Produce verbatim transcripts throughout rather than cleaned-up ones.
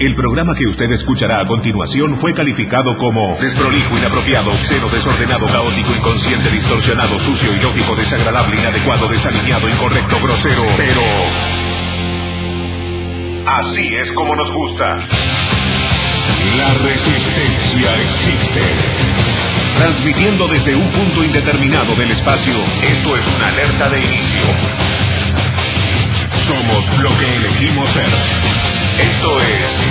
El programa que usted escuchará a continuación fue calificado como desprolijo, inapropiado, obsceno, desordenado, caótico, inconsciente, distorsionado, sucio, ilógico, desagradable, inadecuado, desalineado, incorrecto, grosero, pero... así es como nos gusta. La resistencia existe. Transmitiendo desde un punto indeterminado del espacio, esto es una alerta de inicio. Somos lo que elegimos ser. Esto es...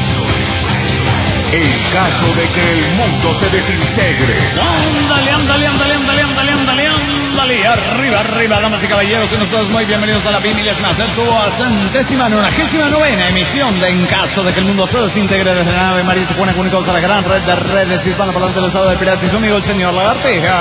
el caso de que el mundo se desintegre. Ándale, ándale, ándale, ándale, ándale, ándale, ándale. Arriba, arriba, damas y caballeros, y nosotros muy bienvenidos a la milésima, centésima, nonagésima novena emisión de En caso de que el mundo se desintegre desde la nave María Tijuana, comunicados a la gran red de redes hispanas por delante del estado del pirata y su amigo el señor Lagartija.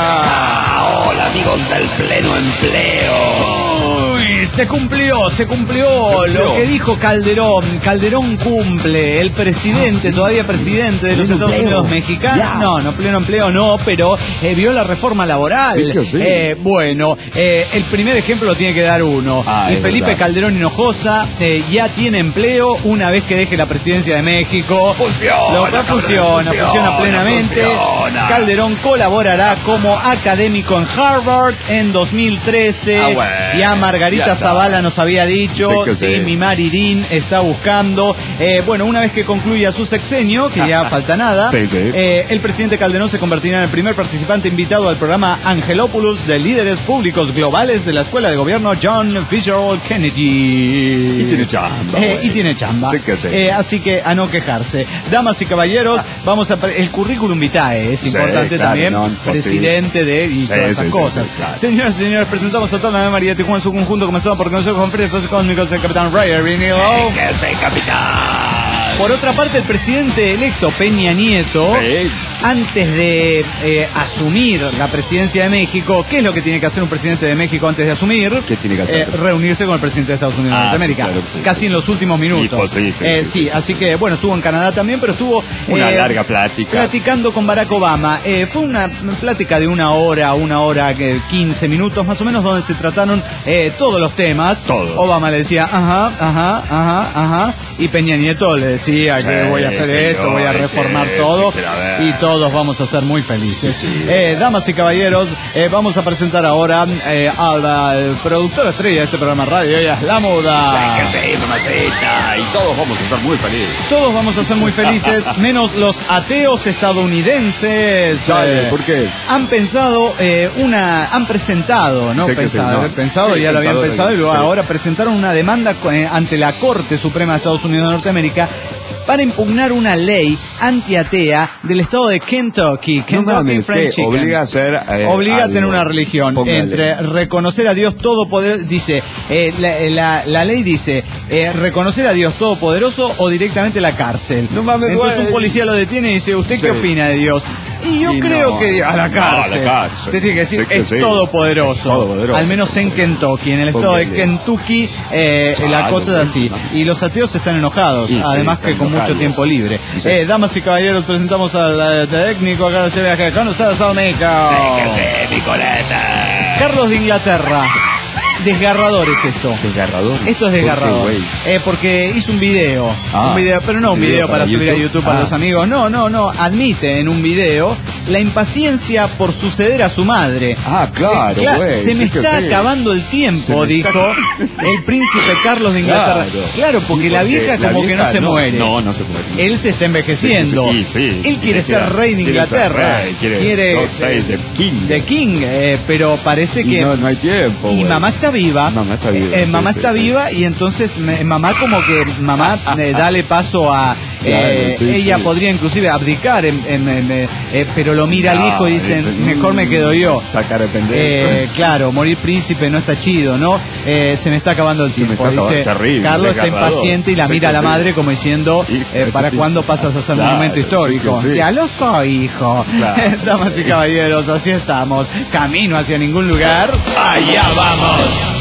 Ah, hola amigos del pleno empleo. Uy, se cumplió, se cumplió, se cumplió lo que dijo Calderón. Calderón cumple, el presidente, ah, sí. todavía presidente de los Estados empleo. Unidos mexicanos. Ya. No, no, pleno empleo no, pero eh, vio la reforma laboral. Sí que sí. Eh, bueno, eh, el primer ejemplo lo tiene que dar uno. Ah, y Felipe verdad. Calderón Hinojosa eh, ya tiene empleo una vez que deje la presidencia de México. Funciona, lo cual funciona, funciona, funciona plenamente. Funciona. Calderón colaborará como académico en Harvard en dos mil trece. Ah, bueno, ya Margarita ya Zavala nos había dicho, sí, sí, mi Marirín está buscando. Eh, bueno, una vez que concluya su sexenio, que ya falta nada, sí, sí. Eh, el presidente Calderón se convertirá en el primer participante invitado al programa Angelopoulos de líderes públicos globales de la Escuela de Gobierno John Fitzgerald Kennedy. Y tiene chamba. Eh, y tiene chamba. Sí que sí. Eh, así que a no quejarse. Damas y caballeros, vamos a... el currículum vitae es sí, importante claro, también. No, presidente sí. de... y sí, todas esas sí, cosas. Sí, sí, claro. Señoras y señores, presentamos a toda la Nave María Tijuana en su conjunto, comenzando por conocer con Freddy Cósmicos del Capitán Ryan Vinilo. Que soy capitán. Por otra parte, el presidente electo Peña Nieto, sí. antes de eh, asumir la presidencia de México, ¿qué es lo que tiene que hacer un presidente de México antes de asumir? ¿Qué tiene que hacer? Eh, reunirse con el presidente de Estados Unidos ah, de Norteamérica, sí, claro, sí, casi sí. en los últimos minutos. Hijo, sí, sí, eh, sí, sí, sí, sí, así que, bueno, estuvo en Canadá también, pero estuvo... Una eh, larga plática. Platicando con Barack Obama. Eh, fue una plática de una hora, una hora, quince minutos más o menos, donde se trataron eh, todos los temas. Todos. Obama le decía, ajá, ajá, ajá, ajá, y Peña Nieto le decía sí, que voy a hacer esto, voy a reformar que, todo, que y todos vamos a ser muy felices. Sí, sí. Eh, damas y caballeros, eh, vamos a presentar ahora eh, al productor estrella de este programa radio, ella es La Muda. Sí, que sí, mamacita, y todos vamos a ser muy felices. Todos vamos a ser muy felices, menos los ateos estadounidenses. ¿Sabe? Eh, ¿Por qué? Han pensado eh, una, han presentado, no sé pensado, sí, no. pensado, sí, ya lo habían pensado y luego sí. ahora presentaron una demanda eh, ante la Corte Suprema de Estados Unidos de Norteamérica para impugnar una ley antiatea del estado de Kentucky. Kentucky no mames, Fried Chicken. Obliga a ser eh, obliga algo. a tener una religión. Póngale. Entre reconocer a Dios Todopoderoso, dice, eh, la, la, la ley dice, eh, reconocer a Dios Todopoderoso o directamente la cárcel. No mames, Entonces güey. un policía lo detiene y dice, ¿usted sí. qué opina de Dios? Y yo y creo no, que a la cárcel. No, a la cárcel. Usted tiene que decir, sí que es sí. todopoderoso. todopoderoso. Al menos en Kentucky, en el estado Póngale. de Kentucky, eh, Chale, la cosa es así. no. Y los ateos están enojados, Y además sí, que con enojado. mucho tiempo libre. Sí. Eh, damas y caballeros, presentamos al técnico acá con ustedes, Sao México. Sí, que sí, mi coleta. Carlos de Inglaterra. Desgarrador es esto. Desgarrador. Esto es desgarrador. Eh, porque hizo un video. Ah, un video, pero no un video, video para, para subir a YouTube para ah. los amigos. No, no, no. Admite en un video la impaciencia por suceder a su madre. Ah, claro, eh, claro güey, Se me sí está sí. acabando el tiempo, dijo está... el príncipe Carlos de Inglaterra. Claro, claro porque, porque la vieja la como vieja que no se no, muere. No, no se muere. Él se está envejeciendo. Sí, sí, sí. Él quiere ser rey de Inglaterra. Rey, quiere quiere ser de King. De King, eh, pero parece que... Y no, no hay tiempo. Y güey. mamá está viva. Mamá está viva. Eh, sí, mamá sí, está sí. viva y entonces me, mamá como que mamá eh, dale paso a eh, claro, sí, ella sí. podría inclusive abdicar en, en, en, eh, pero lo mira no, al hijo y dicen dice, mejor me quedo yo. Está cara de pendejo. Eh, claro, morir príncipe no está chido, ¿no? Eh, se me está acabando el tiempo. Dice terrible, Carlos está impaciente y la mira a la madre como diciendo eh, ¿para cuándo pasas a ser claro, monumento histórico? Sí sí. Ya lo soy, hijo. Claro. Damas y caballeros, así estamos. Camino hacia ningún lugar. Allá vamos.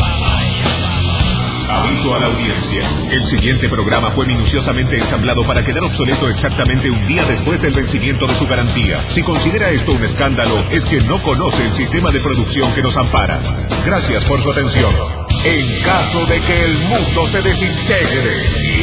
Aviso a la audiencia. El siguiente programa fue minuciosamente ensamblado para quedar obsoleto exactamente un día después del vencimiento de su garantía. Si considera esto un escándalo, es que no conoce el sistema de producción que nos ampara. Gracias por su atención. En caso de que el mundo se desintegre,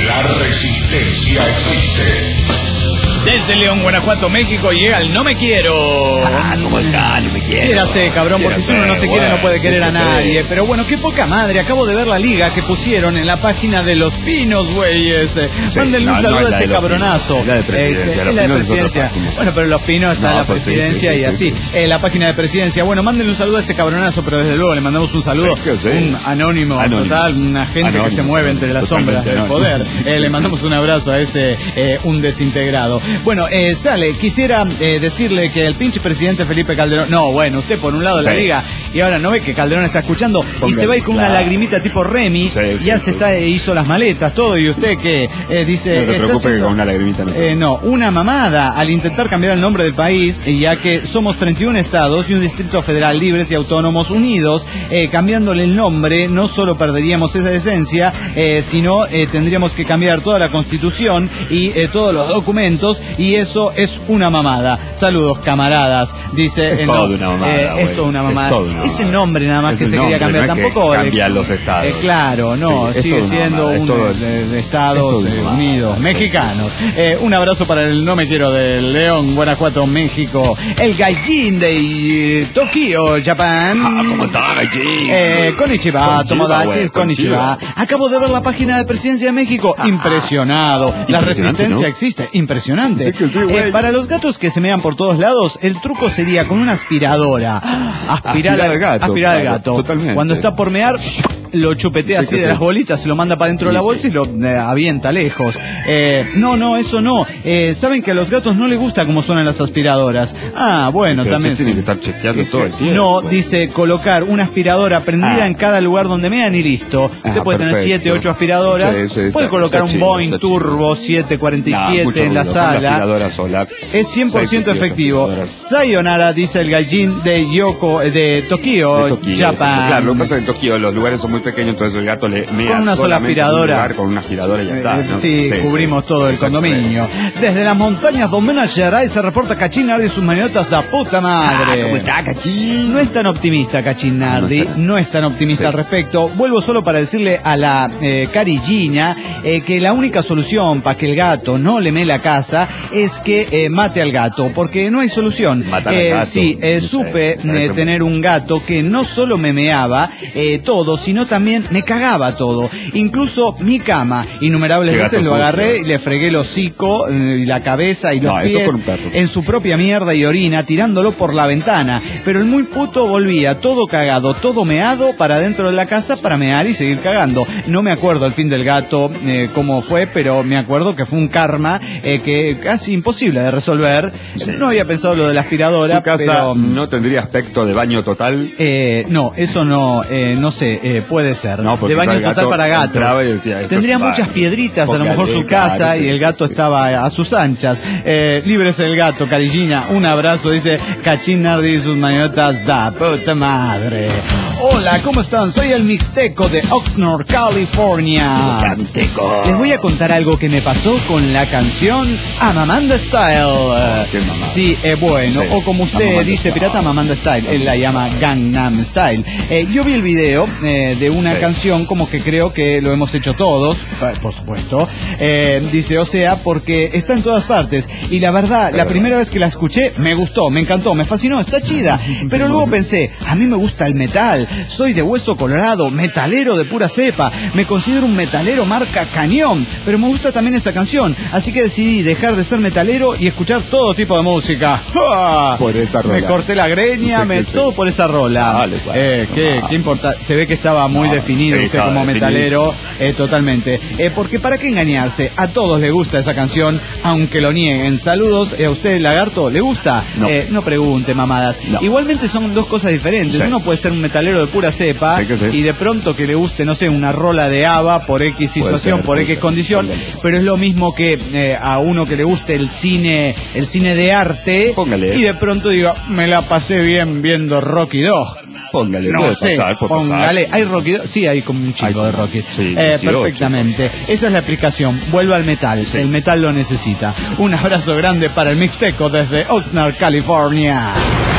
La resistencia existe. Desde León, Guanajuato, México, llega el No Me Quiero. Ah, ¿cómo está? No me quiero. Quiérase, cabrón, porque si uno no se quiere no puede querer a nadie. Pero bueno, qué poca madre. Acabo de ver la liga que pusieron en la página de Los Pinos, güeyes. Sí, Mándenle no, un saludo no es a la ese de Los cabronazo. Pinos, es la de Presidencia. Eh, Los es la de Pinos es otra Presidencia. página. Bueno, pero Los Pinos está No, la pues sí, Presidencia sí, sí, y así. sí, sí. Eh, la página de Presidencia. Bueno, mándenle un saludo a ese cabronazo, pero desde luego le mandamos un saludo. Sí, sí. Un anónimo, Anónimo. total, una gente Anónimo, que se mueve entre las sombras totalmente del anónimo. poder. Sí, Eh, sí, le sí. mandamos un abrazo a ese, eh, un desintegrado. Bueno, eh, sale, quisiera eh, decirle que el pinche presidente Felipe Calderón, no, bueno, usted por un lado la Sí. liga y ahora no ve que Calderón está escuchando y Póngale, se va a ir con una claro. lagrimita tipo Remy, Sí, sí, ya sí. se está, hizo las maletas, todo, y usted que eh, dice... No se está preocupe haciendo- que con una lagrimita no. eh, no, una mamada al intentar cambiar el nombre del país, eh, ya que somos treinta y uno estados y un distrito federal libres y autónomos unidos. Eh, cambiándole el nombre, no solo perderíamos esa esencia, eh, sino eh, tendríamos que cambiar toda la constitución y eh, todos los documentos, y eso es una mamada. Saludos, camaradas, dice... Es eh, todo no, una mamada, eh, güey. es toda una Es mamada. todo una Ese mamada. nombre nada más Es que el se quería nombre, cambiar, no es que tampoco... cambian los estados. eh, claro, no, Sí, es sigue toda una siendo mamada, es un todo- de, de es estados toda una eh, mamada, unidos, sí, mexicanos. Eh, un abrazo para el No Me Quiero de León, Guanajuato, México. El Gaijin de eh, Tokio, Japón. Ah, ¿cómo está, Gallín? Eh, konnichiwa, Konnichiwa, Tomodachi, güey, konnichiwa. konnichiwa. Acabo de ver la página de Presidencia de México. Impresionado. La Impresionante, resistencia ¿no? existe. Impresionante. Sí que sí, güey. Eh, para los gatos que se mean por todos lados, el truco sería con una aspiradora. Aspirar, Aspirar al gato, Aspirar al claro, gato. totalmente. Cuando está por mear, lo chupetea Sí así que de sí. las bolitas, se lo manda para dentro de la Sí, bolsa sí. y lo eh, avienta lejos. Eh, no, no, eso no. Eh, Saben que a los gatos no les gusta cómo suenan las aspiradoras. Ah, bueno, Pero también. usted tiene sí. que estar chequeando Eh, todo el tiempo. No, dice colocar una aspiradora prendida Ah. en cada lugar donde mean y listo. Usted Ah, puede tener perfecto. siete, ocho aspiradoras. Sí, sí, puede está- colocar está un chido, Boeing está chido. Turbo siete cuarenta y Nah, siete mucho en la ruido, con sala. aspiradora sola. Es cien por ciento Seis, siete, efectivo. aspiradoras. Sayonara, dice el Gaijin de Yoko, eh, de Tokio, De Tokio. Japón. Claro, lo que pasa es que en Tokio los lugares son muy pequeños, entonces el gato le mea Con una sola solamente en un aspiradora. lugar, con una aspiradora y ya está, Eh, ¿no? Sí, cubrimos todo el exactamente. condominio. Desde las montañas de Minas Gerais se reporta Cachín Nardi y sus marionetas de puta madre. Ah, ¿cómo está, Cachín? No es tan optimista Cachín Nardi, No está. no es tan optimista Sí. al respecto. Vuelvo solo para decirle a la eh, carillina eh, que la única solución para que el gato no le mee la casa es que eh, mate al gato, porque no hay solución. Matar al Eh, gato, Sí, eh, no sé, supe parece eh, muy- tener un gato que no solo me meaba eh, todo, sino también me cagaba todo. Incluso mi cama, innumerables Qué veces gato lo sucio. agarré y le fregué el hocico eh, y la cabeza y los No, eso pies con un perro. en su propia mierda y orina, tirándolo por la ventana. Pero el muy puto volvía todo cagado, todo meado para dentro de la casa para mear y seguir cagando. No me acuerdo al fin del gato eh, cómo fue, pero me acuerdo que fue un karma eh, que casi imposible de resolver. Sí. No había pensado lo de la aspiradora, Su casa pero... no tendría aspecto de baño total. Eh, no, eso no, eh, no sé, eh, puede ser. No, porque de baño el gato total para gatos. entraba y decía, esto Tendría es muchas baño. piedritas, a lo mejor su Póngale, casa, claro, sí, y el sí, gato sí. estaba a sus anchas. Eh, líbrese el gato, carillina. Un abrazo, dice Cachín Nardi y sus marionetas da puta madre. Hola, ¿cómo están? Soy el Mixteco de Oxnard, California. Mixteco. Les voy a contar algo que me pasó con la canción Amamanda Style. qué mamá. Sí, eh, bueno, Sí, o como usted Amamanda dice, Style. pirata Amamanda Style, él la llama Gangnam Style. Eh, yo vi el video eh, de una Sí. canción como que creo que lo hemos hecho todos, eh, por supuesto. Eh, dice, o sea, porque está en todas partes. Y la verdad, la primera vez que la escuché, me gustó, me encantó, me fascinó, está chida. Pero luego pensé, a mí me gusta el metal, soy de hueso colorado, metalero de pura cepa, me considero un metalero marca Cañón, pero me gusta también esa canción, así que decidí dejar de ser metalero y escuchar todo tipo de música. ¡Ah! Por esa rola. Me corté la greña, Sí, me, que sí. todo por esa rola. Dale, bueno, eh, qué, no. qué importa, se ve que estaba muy No, definido sí, usted estaba como metalero, definidísimo. eh, totalmente. Eh, porque para qué engañarse, a todos les gusta esa canción, aunque lo nieguen. Saludos, eh, ¿a usted, lagarto, le gusta? No. Eh, no pregunte, mamadas. No. Igualmente son dos cosas diferentes. Sí. Uno puede ser un metalero de pura cepa Sí que sí. y de pronto que le guste, no sé, una rola de ABBA por X situación, ser, por puede X ser. condición, Póngale. pero es lo mismo que eh, a uno que le guste el cine, el cine de arte, Póngale. y de pronto diga, me la pasé bien viendo Rocky dos. Póngale, No puede sé, pasar, puede pasar. póngale. ¿Hay Rocky dos? Sí, hay como un chico Hay de como- Rocky. sí, Eh, dieciocho. perfectamente. Esa es la explicación. Vuelva al metal. Sí. El metal lo necesita. Un abrazo grande para el Mixteco desde Oxnard, California.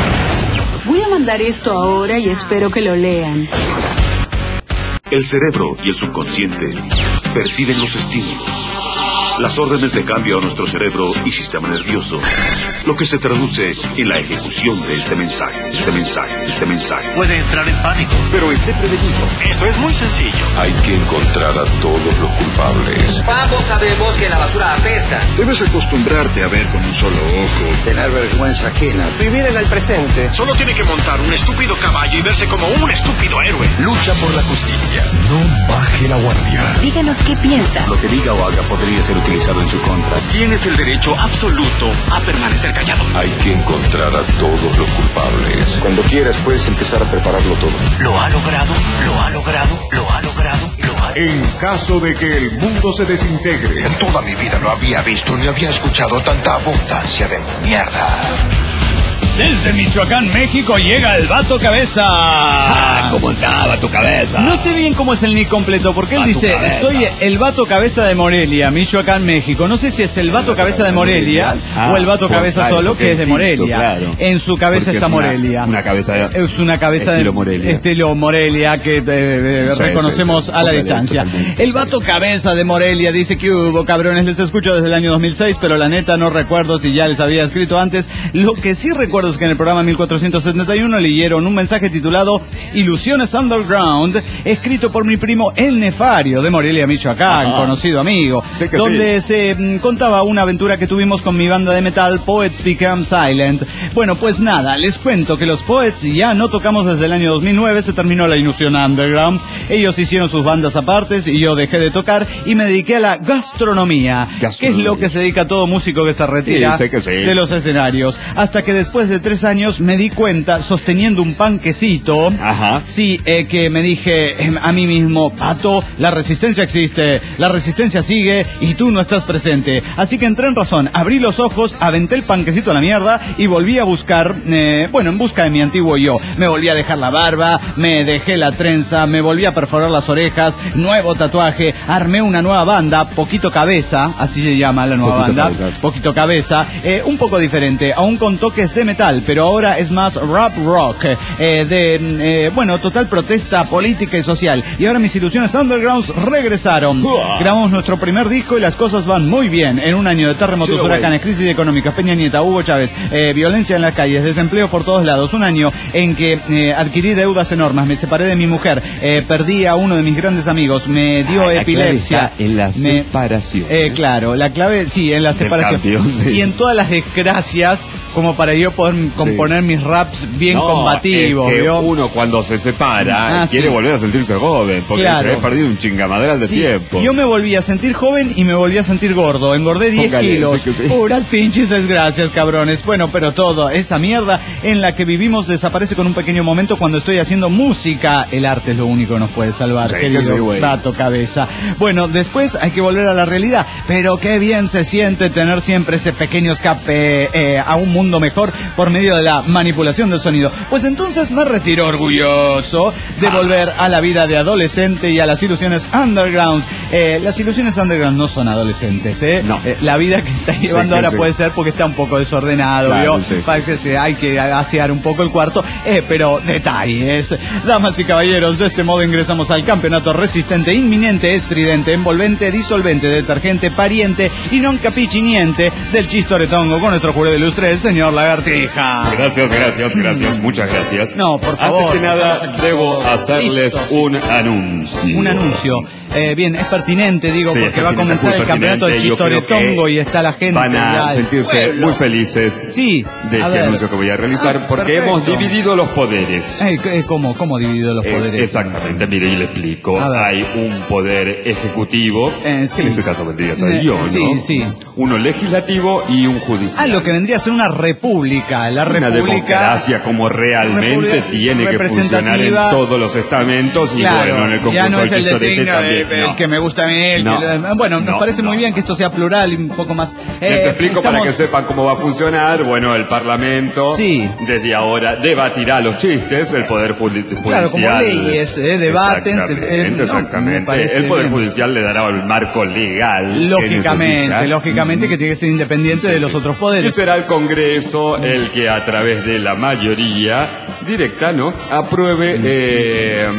Voy a mandar esto ahora y espero que lo lean. El cerebro y el subconsciente perciben los estímulos, las órdenes de cambio a nuestro cerebro y sistema nervioso, lo que se traduce en la ejecución de este mensaje, este mensaje, este mensaje. Puede entrar en pánico. Pero esté prevenido. Esto es muy sencillo. Hay que encontrar a todos los culpables. Ambos sabemos que la basura apesta. Debes acostumbrarte a ver con un solo ojo. Tener vergüenza ajena. Vivir en el presente. Solo tiene que montar un estúpido caballo y verse como un estúpido héroe. Lucha por la justicia. No baje la guardia. Díganos qué piensa. Lo que diga o haga podría ser utilizado en su contra. Tienes el derecho absoluto a permanecer callado. Hay que encontrar a todos los culpables. Cuando quieras puedes empezar a prepararlo todo. Lo ha logrado, lo ha logrado, lo ha logrado, lo ha... En caso de que el mundo se desintegre, En toda mi vida no había visto ni había escuchado tanta abundancia de mierda. Desde Michoacán, México, llega el Vato Cabeza. Ah, ¿cómo estaba tu cabeza? No sé bien cómo es el nick completo, porque él A tu dice, cabeza. soy el Vato Cabeza de Morelia, Michoacán, México. No sé si es el Vato Cabeza de Morelia Ah, o el Vato por- Cabeza claro, solo, porque que es de es distinto, Morelia. claro. En su cabeza Porque está es una- Morelia. una cabeza Es una cabeza estilo de Morelia. estilo Morelia que eh, eh, Sí, reconocemos sí, sí, a la totalmente, distancia. totalmente, El Vato Cabeza de Morelia dice que hubo cabrones, les escucho desde el año dos mil seis, pero la neta no recuerdo si ya les había escrito antes. Lo que sí recuerdo es que en el programa mil cuatrocientos setenta y uno leyeron un mensaje titulado Ilusiones Underground, escrito por mi primo El Nefario de Morelia, Michoacán, Ajá. conocido amigo, Sé que donde se mm, contaba una aventura que tuvimos con mi banda de metal Poets Become Silent. Bueno, pues nada, les cuento que los Poets ya no tocamos desde el año dos mil nueve, se terminó la Ilusión Underground, ellos hicieron sus bandas apartes y yo dejé de tocar y me dediqué a la gastronomía, Gastronomía. que es lo que se dedica todo músico que se retira Sí, sé que sí. de los escenarios. Hasta que después de tres años me di cuenta, sosteniendo un panquecito, Ajá. sí, eh, que me dije eh, a mí mismo, Pato, la resistencia existe, la resistencia sigue y tú no estás presente. Así que entré en razón, abrí los ojos, aventé el panquecito a la mierda y volví a buscar, eh, bueno, en busca de mi antiguo yo. Me volví a dejar la barba, me dejé la trenza, me volví a perforar las orejas, nuevo tatuaje, armé una nueva banda, Poquito Cabeza, así se llama la nueva Poquito banda, Cabeza. Poquito Cabeza, eh, un poco diferente, aún con toques de metal, pero ahora es más rap rock, eh, de, eh, bueno, total protesta política y social. Y ahora mis ilusiones undergrounds regresaron. Grabamos nuestro primer disco y las cosas van muy bien. En un año de terremotos, Sí, huracanes, crisis económicas, Peña Nieta, Hugo Chávez, eh, violencia en las calles, desempleo por todos lados. Un año en que eh, adquirí deudas enormes, me separé de mi mujer, eh, perdí a uno de mis grandes amigos, me dio Ah, la clave epilepsia. está en la me- separación. Eh, claro, la clave, sí, en la Del separación. cambio, sí. Y en todas las desgracias, como para yo poder componer mis raps bien No, combativos. es que ¿vio? uno cuando se separa Ah, quiere sí. volver a sentirse joven, porque Claro. se ha perdido un chingamadral de Sí, tiempo. yo me volví a sentir joven y me volví a sentir gordo. Engordé diez Póngale, kilos. sí que sí. Puras pinches desgracias, cabrones. Bueno, pero todo, esa mierda en la que vivimos desaparece con un pequeño momento cuando estoy haciendo música. El arte es lo único que nos puede salvar, Sí, que querido sí, güey. Vato Cabeza. Bueno, después hay que volver a la realidad. Pero qué bien se siente tener siempre ese pequeño escape eh, a un mundo mejor por medio de la manipulación del sonido. Pues entonces me retiro orgulloso de volver a la vida de adolescente y a las ilusiones underground. Eh, las ilusiones underground no son adolescentes, ¿eh? No. Eh, la vida que está llevando que ahora sí. puede ser porque está un poco desordenado, Claro, ¿vio? sí, sí, Parece que se- hay que asear un poco el cuarto, eh, pero detalles. Damas y caballeros, de este modo ingresamos al campeonato resistente, inminente, estridente, envolvente, disolvente, detergente, pariente y non capichiniente del chistoretongo con nuestro jurado ilustre, el señor Lagartija. Gracias, gracias, gracias, muchas gracias. No, por favor. Antes que nada, Estamos debo listos. hacerles un anuncio. Un anuncio. Eh, bien, es pertinente, digo, Sí, porque es va a pertinente, comenzar muy el campeonato de pertinente. Yo creo chistoretongo que y está la gente. Van a ya, el sentirse pueblo. muy felices Sí, de a este ver. anuncio que voy a realizar, Ah, porque perfecto. hemos dividido los poderes. Eh, eh, ¿Cómo? ¿Cómo dividido los Eh, poderes? exactamente, mire, y le explico. A ver. Hay un poder ejecutivo, Eh, sí. que en este caso vendría a ser Eh, yo, ¿no? sí, sí. Uno legislativo y un Ah, judicial. lo que vendría a ser una república. La Una república. democracia como realmente República tiene que funcionar en representativa. todos los estamentos y Claro, bueno, en el concurso ya no es del el Chistorete designio de, también, del no. que me gusta a mí. el No. que lo- bueno, nos No, parece muy no. bien que esto sea plural y un poco más. Les eh, explico estamos- para que sepan cómo va a funcionar. Bueno, el Parlamento Sí. desde ahora debatirá los chistes, el Poder Judi- Judicial. Claro, como leyes, eh, debaten, se- Exactamente, eh, no, me exactamente. parece El Poder bien. Judicial le dará el marco legal. que Lógicamente, necesita. lógicamente que tiene que ser independiente Sí, de sí. los otros Y poderes. será el Congreso el que a través de la mayoría directa, ¿no?, apruebe eh,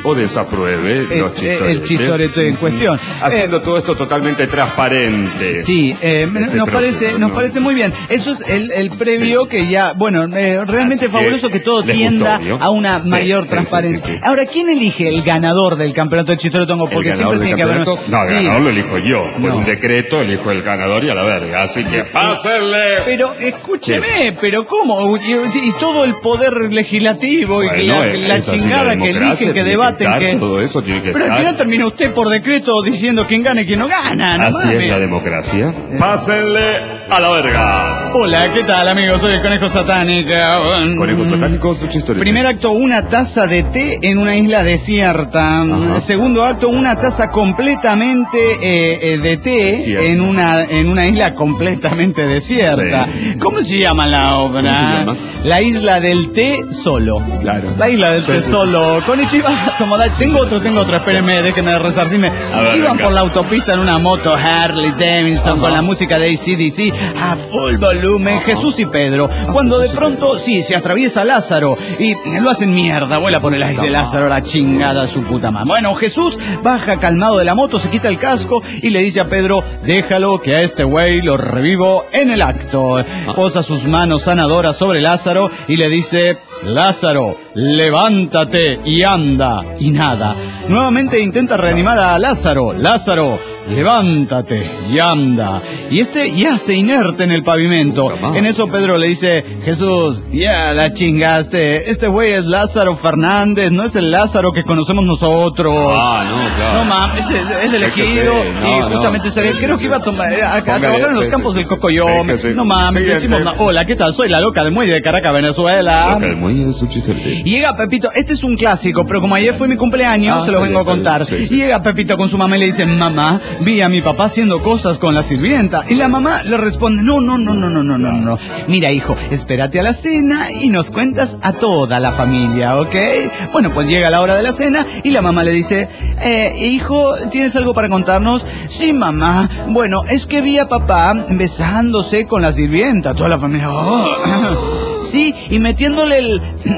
o desapruebe eh, los chistoretes. El chistorete en cuestión. Haciendo eh, todo esto totalmente transparente. Sí, eh, este nos proceso, parece, nos ¿no? parece muy bien. Eso es el, el previo sí. que ya, bueno, eh, realmente Así fabuloso que que todo les tienda gustó, ¿vio? a una Sí, mayor sí, transparencia. sí, sí, sí. Ahora, ¿quién elige el ganador del campeonato de chistoretongo? Porque ¿El siempre ganador tiene que del haber... campeonato? No, el Sí. ganador lo elijo yo. Por No. un decreto elijo el ganador y a la verga. Así que pásenle. Pero escúcheme, pero ¿cómo? Y, y todo el poder legislativo y Bueno, la, es- la es así, chingada la que democracia eligen, que tiene que debaten, estar, que... todo eso tiene que Pero al estar. final termina usted por decreto diciendo quién gana y quién no gana. No Así mames. es la democracia. Pásenle a la verga. Hola, ¿qué tal, amigos? Soy el Conejo Satánico. Conejos satánicos, su chistorete. Primer acto, una taza de té en una isla desierta. Ajá. Segundo acto, una taza completamente eh, eh, de té Desierta. en una en una isla completamente desierta. Sí. ¿Cómo se llama la obra? ¿Cómo se llama? La isla del té solo. Claro. La isla del Sí, té sí, sí. solo. Con Ichiba Tomodachi. Tengo otro, tengo otro. Espérenme, déjenme resarcirme. A ver, Iban venga. por la autopista en una moto Harley Davidson Ajá. con la música de A C D C a full volumen. Ajá. Jesús y Pedro. Cuando de pronto, sí, se atraviesa Lázaro y lo hacen mierda. Vuela por el aire Lázaro, la chingada su puta madre. Bueno, Jesús baja calmado de la moto, se quita el casco y le dice a Pedro, déjalo que a este güey lo revivo en el acto. Posa sus manos sanadoras sobre Lázaro y le dice, Lázaro, levántate y anda. Y nada. Nuevamente intenta reanimar a Lázaro. Lázaro, levántate y anda. Y este yace inerte en el pavimento. En eso Pedro le dice, Jesús, ya la chingaste. Este güey es Lázaro Fernández, no es el Lázaro que conocemos nosotros. Ah, no, claro. No mames, es, es Sí, elegido que sí, no, y no. justamente sería, creo que iba a tomar a, a Póngale, trabajar en los sí, campos sí, del sí, Cocoyom. sí, que sí. No mames, Sí, decimos, este- hola, ¿qué tal? Soy la loca del muelle de Caracas, Venezuela. Loca del muelle de su chistorete. Y llega Pepito, este es un clásico, pero como ayer fue mi cumpleaños, Ah, se lo está vengo a bien, está contar. bien, sí, sí. Y llega Pepito con su mamá y le dice, mamá, vi a mi papá haciendo cosas con la sirvienta. Y la mamá le responde, no, no, no, no, no, no, no, no. Mira, hijo, espérate a la cena y nos cuentas a toda la familia, ¿ok? Bueno, pues llega la hora de la cena y la mamá le dice, eh, hijo, ¿tienes algo para contarnos? Sí, mamá. Bueno, es que vi a papá besándose con la sirvienta. Toda la familia, oh. Sí, y metiéndole el...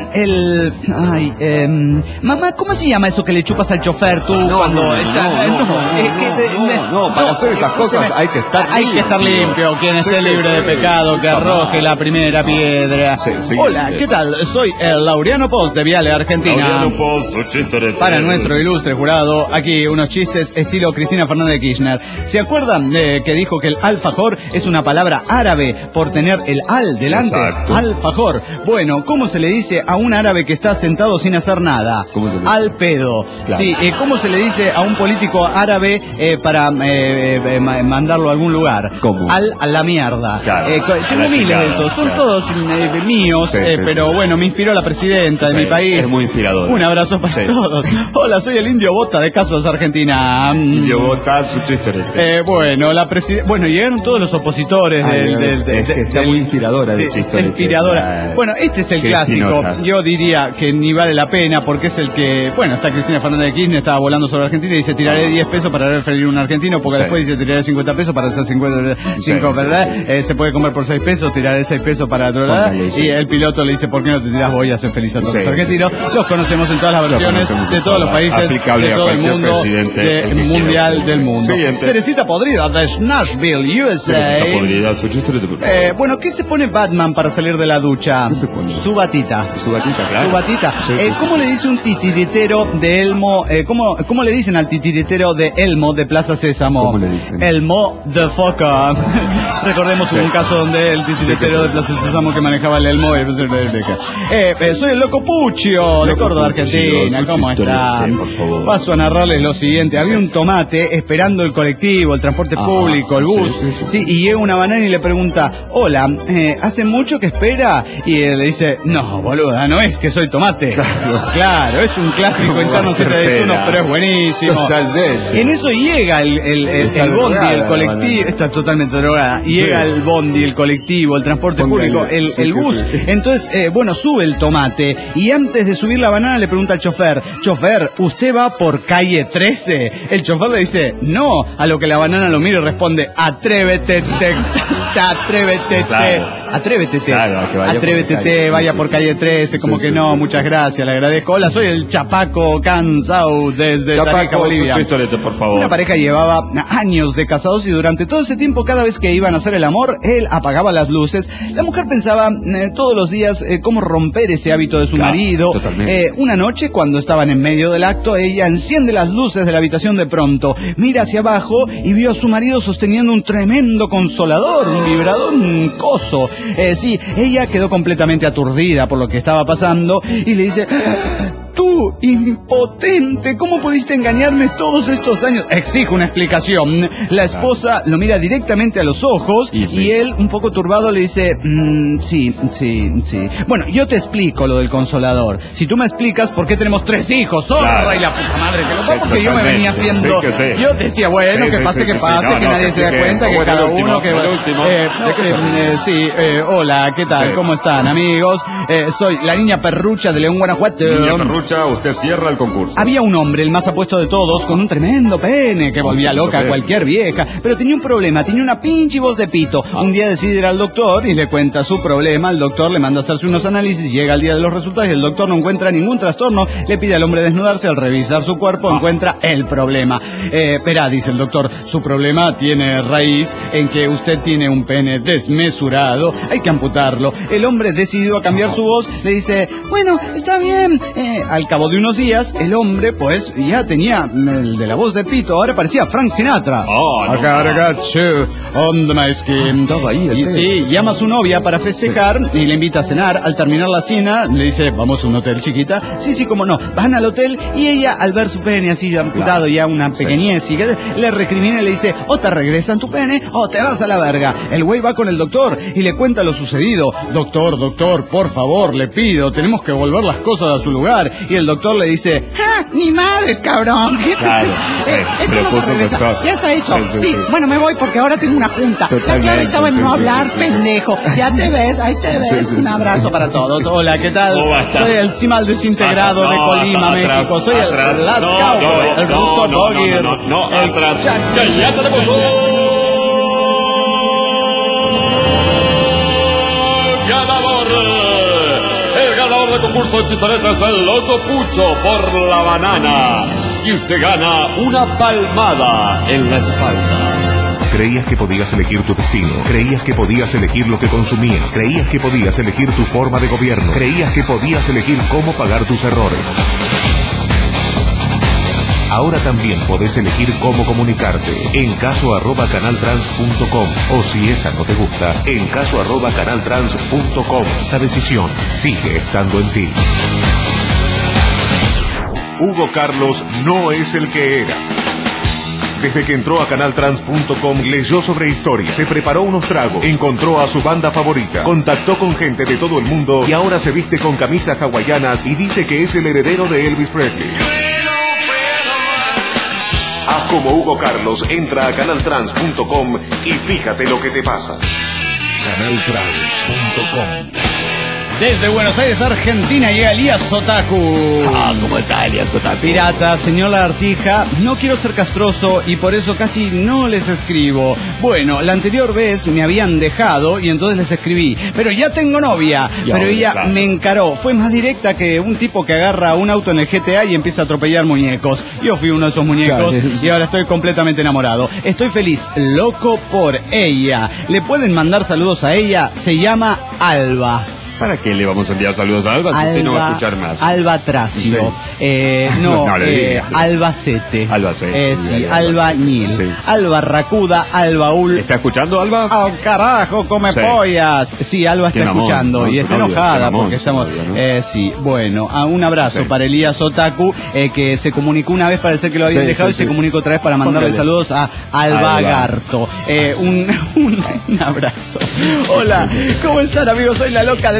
el ay, eh, mamá, ¿cómo se llama eso que le chupas al chofer tú No, cuando no, no, está... no, no, es no, que te- no, ne- no, para hacer esas cosas escúchame, hay que estar Hay que estar limpio. limpio. Quien Sí, esté sí, libre de sí. pecado, que arroje la primera piedra. Sí, sí. Hola, ¿qué tal? Soy el Laureano Post de Viale, Argentina. Laureano Post, su chistorete. Para nuestro ilustre jurado, aquí unos chistes estilo Cristina Fernández de Kirchner. ¿Se acuerdan de que dijo que el alfajor es una palabra árabe por tener el al delante? Exacto. Alfajor. Bueno, ¿cómo se le dice a un árabe que está sentado sin hacer nada? ¿Cómo se le dice? Al pedo. Claro. Sí, eh, ¿cómo se le dice a un político árabe eh, para eh, eh, ma- mandarlo a algún lugar? ¿Cómo? Al a la mierda. Claro, Eh, co- a tengo la miles de chingada, esos. Son claro. todos eh, míos, Sí, eh, sí, pero sí. bueno, me inspiró la presidenta de Sí, mi país. es muy inspirador. Un abrazo para Sí. todos. Hola, soy el Indio Bota de Caspas, Argentina. Mm. Indio Bota, su chistorete. Eh, bueno, la presi- bueno, llegaron todos los opositores Ah, del, ya, del, del- es que está del- muy inspiradora de chistorete. inspiradora. Ah, Bueno, este es el qué clásico. espinosa. Yo diría que ni vale la pena porque es el que, bueno, está Cristina Fernández de Kirchner, estaba volando sobre Argentina y dice tiraré diez pesos para referir a un argentino, porque Sí. después dice tiraré cincuenta pesos para hacer cincuenta, cinco, sí, ¿verdad? sí, sí. Eh, se puede comer por seis pesos, tiraré seis pesos para otro lado. Póngale, sí. Y el piloto le dice, ¿por qué no te tiras vos y hacer feliz a todos Sí. los argentinos? Los conocemos en todas las Lo versiones conocemos de en todos los todas. países, Aplicable de a todo el cualquier mundo, presidente, de- el que mundial quiera. del mundo. Siguiente. Cerecita podrida de Nashville, U S A. Cerecita podrida, su chistorete, por favor. Eh, bueno, ¿qué se pone Batman para salir de la ducha? ¿Qué se pone? Su batita. Su batita, claro. Su batita. Sí, Eh, sí, sí, ¿Cómo sí. le dice un titiritero de Elmo? Eh, ¿cómo, ¿Cómo le dicen al titiritero de Elmo de Plaza Sésamo? ¿Cómo le dicen? Elmo the Foca. Recordemos Sí. un caso donde el titiritero Sí, que de sí. Plaza Sésamo que manejaba el Elmo. Eh, eh, soy el Loco Puccio de Loco Córdoba, Puccio, Argentina. su ¿Cómo está? chistorete, por favor. Paso a narrarles lo siguiente. Había Sí. un tomate esperando el colectivo, el transporte Ah, público, el sí, bus. sí, sí. Sí, y llega una banana y le pregunta, hola, eh, ¿hace mucho que espera? Y él le dice, no, boluda, no es que soy tomate. Claro. Claro, es un clásico ¿Cómo va interno a ser setenta y uno, pena? pero es buenísimo. Totalmente. En eso llega el, el, el, Está el bondi, drogada el la colectivo, banana. está totalmente drogada, y Sí. llega el bondi, el colectivo, el transporte Póngale, público, el, sí, el que bus. sí. Entonces, eh, bueno, sube el tomate, y antes de subir la banana le pregunta al chofer, chofer, ¿usted va por calle trece? El chofer le dice, no, a lo que la banana lo mira y responde, atrévete, te, te, atrévete, te, Claro. Atrévete, te. Claro, que vaya Atrévete, por te, calle, vaya sí, por sí, calle trece, como sí, que sí, no, sí, muchas sí. gracias, le agradezco. Hola, soy el Chapaco Cansau desde Tarija, Chapaco, Bolivia. su chistolete, por favor. Una pareja llevaba años de casados y durante todo ese tiempo, cada vez que iban a hacer el amor, él apagaba las luces. La mujer pensaba eh, todos los días eh, cómo romper ese hábito de su Claro, marido. totalmente. Eh, una noche, cuando estaban en medio del acto, ella enciende las luces de la habitación de pronto, mira hacia abajo y vio a su marido sosteniendo un tremendo consolador, un vibrador, un coso. Eh, sí, ella quedó completamente aturdida por lo que estaba pasando y le dice... Tú, impotente, ¿cómo pudiste engañarme todos estos años? Exijo una explicación. La esposa lo mira directamente a los ojos y, sí. y él, un poco turbado, le dice, mmm, sí, sí, sí. Bueno, yo te explico lo del consolador. Si tú me explicas por qué tenemos tres hijos, zorra claro. y la puta madre que lo sí, porque yo me venía haciendo... Sí, sí. Yo decía, bueno, sí, que sí, pase, sí, que pase, sí, no, que no, nadie que se da cuenta, que, que cada último, uno que... Último. Eh, no, eh, eh, sí, eh, hola, ¿qué tal? Sí. ¿Cómo están, amigos? Eh, soy la niña perrucha de León, Guanajuato. Niña perrucha. Usted cierra el concurso. Había un hombre, el más apuesto de todos, con un tremendo pene que volvía loca a cualquier vieja, pero tenía un problema, tenía una pinche voz de pito. Ah. Un día decide ir al doctor y le cuenta su problema, el doctor le manda a hacerse unos análisis, llega el día de los resultados y el doctor no encuentra ningún trastorno, le pide al hombre desnudarse, al revisar su cuerpo ah. encuentra el problema. Eh, espera, dice el doctor, su problema tiene raíz en que usted tiene un pene desmesurado, hay que amputarlo. El hombre decidió a cambiar su voz, le dice, bueno, está bien, eh, al cabo de unos días, el hombre, pues, ya tenía el de la voz de pito, ahora parecía Frank Sinatra. Oh, no, I got you on my skin. Estaba ahí, y sí, llama a su novia para festejar sí. y le invita a cenar. Al terminar la cena, le dice, vamos a un hotel, chiquita. Sí, sí, como no. Van al hotel y ella, al ver su pene así amputado, claro. ya una pequeñez, sí. le recrimina y le dice, o te regresan tu pene o te vas a la verga. El güey va con el doctor y le cuenta lo sucedido. Doctor, doctor, por favor, le pido, tenemos que volver las cosas a su lugar. Y el doctor le dice, ¡ja! ¡Ni madres, cabrón! Claro, sí, eh, se lo puso el doctor. Ya está hecho. Sí, sí, sí, sí. bueno, me voy porque ahora tengo una junta. Totalmente, la clave estaba en sí, no sí, hablar, sí, sí, pendejo. Sí. Ya te ves, ahí te ves. Sí, sí, un abrazo sí. para todos. Hola, ¿qué tal? Soy el Cimal desintegrado no, de Colima, no, atrás, México. Soy atrás, el Las no, Cowboy, no, el no, ruso no, Bogir. No, no, no, no, el atrás. Jack. Ya, ya tenemos ganador. El ganador del concurso de chistoreta es el Loco Pucho por la banana. Y usted gana una palmada en la espalda. Creías que podías elegir tu destino, creías que podías elegir lo que consumías, creías que podías elegir tu forma de gobierno, creías que podías elegir cómo pagar tus errores. Ahora también podés elegir cómo comunicarte en caso arroba canaltrans punto com o si esa no te gusta, en caso arroba canaltrans punto com. La decisión sigue estando en ti. Hugo Carlos no es el que era. Desde que entró a canaltrans punto com leyó sobre historia, se preparó unos tragos, encontró a su banda favorita, contactó con gente de todo el mundo y ahora se viste con camisas hawaianas y dice que es el heredero de Elvis Presley. Haz como Hugo Carlos, entra a canaltrans punto com y fíjate lo que te pasa. canaltrans punto com. Desde Buenos Aires, Argentina, llega Elías Otaku. Ah, ¿cómo está Elías Otaku? Pirata, señor Lagartija, no quiero ser castroso y por eso casi no les escribo. Bueno, la anterior vez me habían dejado y entonces les escribí. Pero ya tengo novia. Ya, pero ella claro. me encaró. Fue más directa que un tipo que agarra un auto en el G T A y empieza a atropellar muñecos. Yo fui uno de esos muñecos claro. y ahora estoy completamente enamorado. Estoy feliz, loco por ella. ¿Le pueden mandar saludos a ella? Se llama Alba. ¿Para qué le vamos a enviar saludos a Alba si Alba, usted no va a escuchar más? Alba Tracio. Sí. Eh, no, no eh, Albacete. Albacete. Eh, sí, Albañil. Sí. Alba Racuda, Albaúl. ¿Está escuchando, Alba? ¡Oh, carajo, come sí. pollas! Sí, Alba está amor, escuchando no, y está no, enojada amor, porque estamos... Todavía, ¿no? eh, sí, bueno, a un abrazo sí. para Elías Otaku, eh, que se comunicó una vez, parece que lo habían sí, dejado, sí, y sí. se comunicó otra vez para mandarle Póngale. saludos a Alba, Alba. Garto. Eh, un, un, un abrazo. Hola, ¿cómo están, amigos? Soy la loca del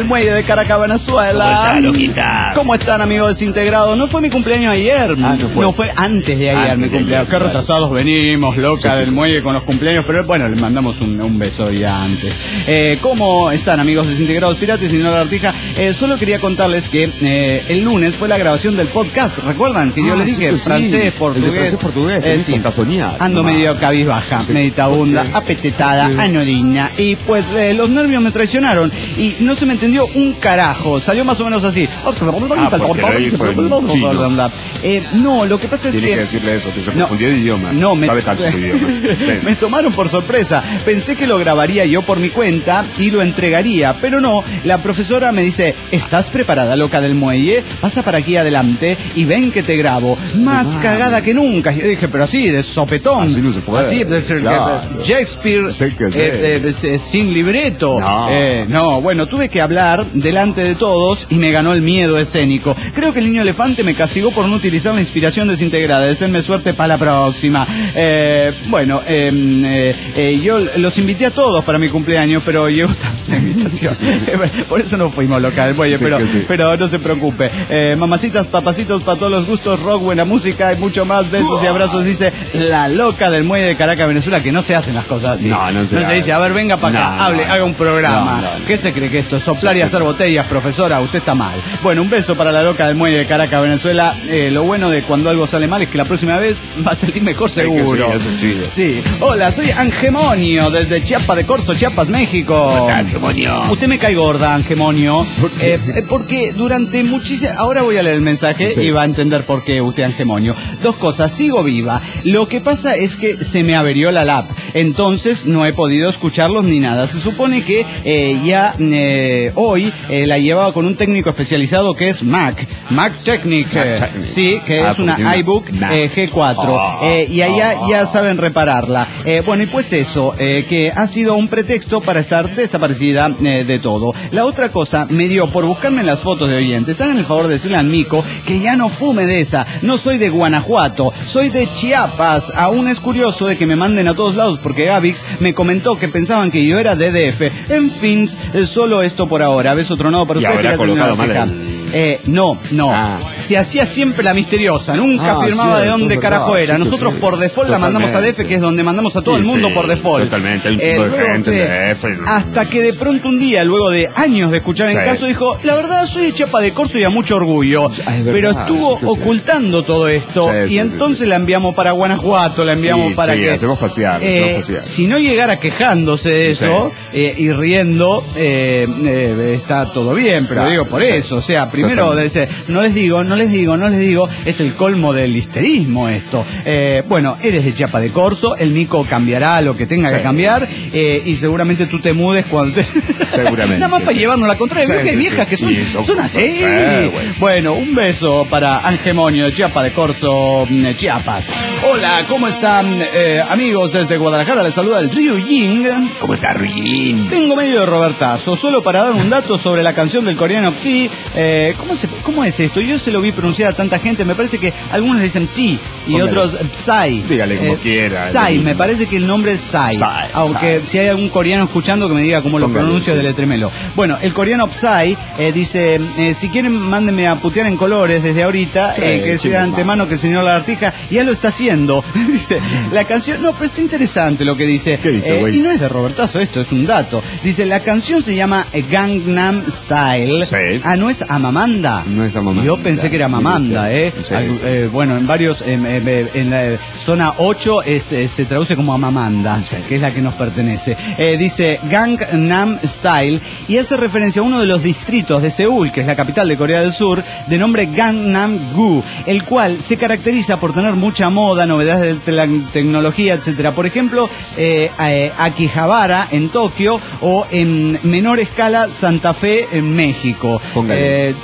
del muelle de Caracas, Venezuela. ¿Cómo está, loquita? ¿Cómo están, amigos desintegrados? No fue mi cumpleaños ayer. Ah, no fue. No fue antes de ayer Antes mi cumpleaños. de ayer, Qué retrasados venimos, loca Sí, del sí. muelle con los cumpleaños. Pero bueno, les mandamos un, un beso ya antes. Eh, ¿Cómo están, amigos desintegrados piratas? Señor Lagartija, eh, solo quería contarles que eh, el lunes fue la grabación del podcast. ¿Recuerdan que yo Ah, les sí, dije que sí. francés, El de portugués? francés, portugués, Eh, tenés sí. hasta soñar. Ando Mamá. medio cabizbaja, Sí. meditabunda, Sí. apetetada, Sí. anodina. Y pues eh, los nervios me traicionaron y no se me entendió un carajo. Salió más o menos así. Ah, porque lo hizo en chino. Eh, no, lo que pasa es Tiene que... que decirle eso, que se No. confundió de idioma. No, me, Sabe tanto su idioma. Sí. me tomaron por sorpresa. Pensé que lo grabaría yo por mi cuenta y lo entregaría, pero no. La profesora me dice, ¿estás preparada, loca del muelle? Pasa para aquí adelante y ven que te grabo. Más No cagada mames. que nunca. Yo dije, pero así, de sopetón. Así no se puede. Así, de- de- Claro. Shakespeare, Sí que sí. eh, eh, eh, sin libreto. No. Eh, no, bueno, tuve que hablar delante de todos y me ganó el miedo escénico. Creo que el niño elefante me castigó por no utilizar la inspiración desintegrada. Deseenme suerte para la próxima. Eh, bueno, eh, eh, eh, yo los invité a todos para mi cumpleaños, pero llegó tanta invitación. Por eso no fuimos locales, muelle, Sí pero, que sí. pero no se preocupe. Eh, mamacitas, papacitos, para todos los gustos, rock, buena música y mucho más. Besos y abrazos, dice la loca del muelle de Caracas, Venezuela, que no se hacen las cosas así. No, no se hace. dice, a ver, venga para acá, No, hable, no. haga un programa. No, no, no. ¿Qué se cree que esto es soplar Sí, y hacer sí. botellas, profesora? Usted está mal. Bueno, un beso para la loca del muelle de Caracas, Venezuela. Eh, lo bueno de cuando algo sale mal es que la próxima vez va a salir mejor Sí, que seguro. sí, eso es chido. Sí. Hola, soy Angemonio, desde Chiapa de Corzo, Chiapas, México. Angemonio. Usted me cae gorda, Angemonio. Eh, eh, porque durante muchísimas... Ahora voy a leer el mensaje Sí. y va a entender por qué usted, Angemonio. Dos cosas, sigo viva. Lo que pasa es que se me averió la lap. Entonces no he podido escucharlos ni nada. Se supone que eh, ya eh, hoy eh, la llevaba con un técnico especializado que es Mac. Mac Technic. Mac eh, Technic. Sí, que Ah, es una porque tiene iBook Mac. eh, G cuatro. Oh, Eh, y allá oh, ya oh. saben repararla. Eh, bueno, y pues eso, eh, que ha sido un pretexto para estar desaparecida eh, de todo. La otra cosa me dio por buscarme las fotos de oyentes. Hagan el favor de decirle a Mico que ya no fume de esa. No soy de Guanajuato, soy de Chiapas. Aún es curioso de que me manden a todos lados porque Gavix me comentó que pensaban que yo era de D F. En fin, eh, solo esto por ahora. ¿Ves otro nodo para Y usted? habrá que la colocado tecnología? mal el- Eh, no, no. Ah. Se hacía siempre la misteriosa. Nunca Ah, afirmaba de cierto, dónde es carajo verdad, era. sí que Nosotros sí. por default la mandamos a D F, Totalmente. que es donde mandamos a todo Sí, el mundo sí, por default. totalmente, hay un chico de luego gente en que- D F. Hasta que de pronto un día, luego de años de escuchar en Sí. caso, dijo, la verdad soy de Chiapa de Corzo y a mucho orgullo. Ah, es verdad, Pero estuvo sí que sí. ocultando todo esto. Sí, y sí, entonces sí, sí. la enviamos para Guanajuato, la enviamos Sí, para sí, que... hacemos pasear, eh, hacemos pasear. Si no llegara quejándose de eso eh, y riendo, eh, eh, está todo bien, pero Claro, digo por sí. eso. O sea, primero Totalmente. dice, no les digo, no les digo, no les digo, es el colmo del histerismo esto. Eh, bueno, eres de Chiapa de Corzo, el Mico cambiará lo que tenga Sí. que cambiar eh, y seguramente tú te mudes cuando te... Seguramente. Nada más para llevarnos la contraria. Sí, Veo que hay sí, viejas sí. que son, Sí, son- son así. Eh, bueno. Bueno, un beso para Angemonio de Chiapa de Corzo, mm, Chiapas. Hola, ¿cómo están eh, amigos desde Guadalajara? Les saluda el Ryu Ying. ¿Cómo está, Ruyin? Vengo medio de Robertazo, solo para dar un dato sobre la canción del coreano Psy. Eh, ¿cómo, se, ¿Cómo es esto? Yo se lo vi pronunciar a tanta gente, me parece que algunos le dicen Psy y Póngale. otros Psy. Dígale como quiera. Psy, me parece que el nombre es Psy. Psy, Aunque Psy. si hay algún coreano escuchando que me diga cómo lo Póngale, pronuncio sí. de letremelo. Bueno, el coreano Psy eh, dice, eh, si quieren mándenme a putear en colores desde ahorita, Sí, eh, que sí, sea de mamá. antemano que el señor Lagartija ya lo está haciendo. Dice, la canción, no, pero está interesante lo que dice. ¿Qué dice, Eh, güey? y no es de Robertazo esto, es un dato. Dice, la canción se llama Gangnam Style. Sí. Ah, no es Amamanda. No es Amamanda. Yo pensé que era Amamanda, ¿eh? Sí, Algo- sí. eh, bueno, en varios, em, em, em, en la zona ocho este, se traduce como Amamanda, que es la que nos pertenece. Eh, dice Gangnam Style y hace referencia a uno de los distritos de Seúl, que es la capital de Corea del Sur, de nombre Gangnam-gu, el cual se caracteriza por tener mucha moda, novedades de la tecnología, etcétera. Por ejemplo, eh, eh, Akihabara en Tokio o en menor escala Santa Fe en México. Póngale. Eh,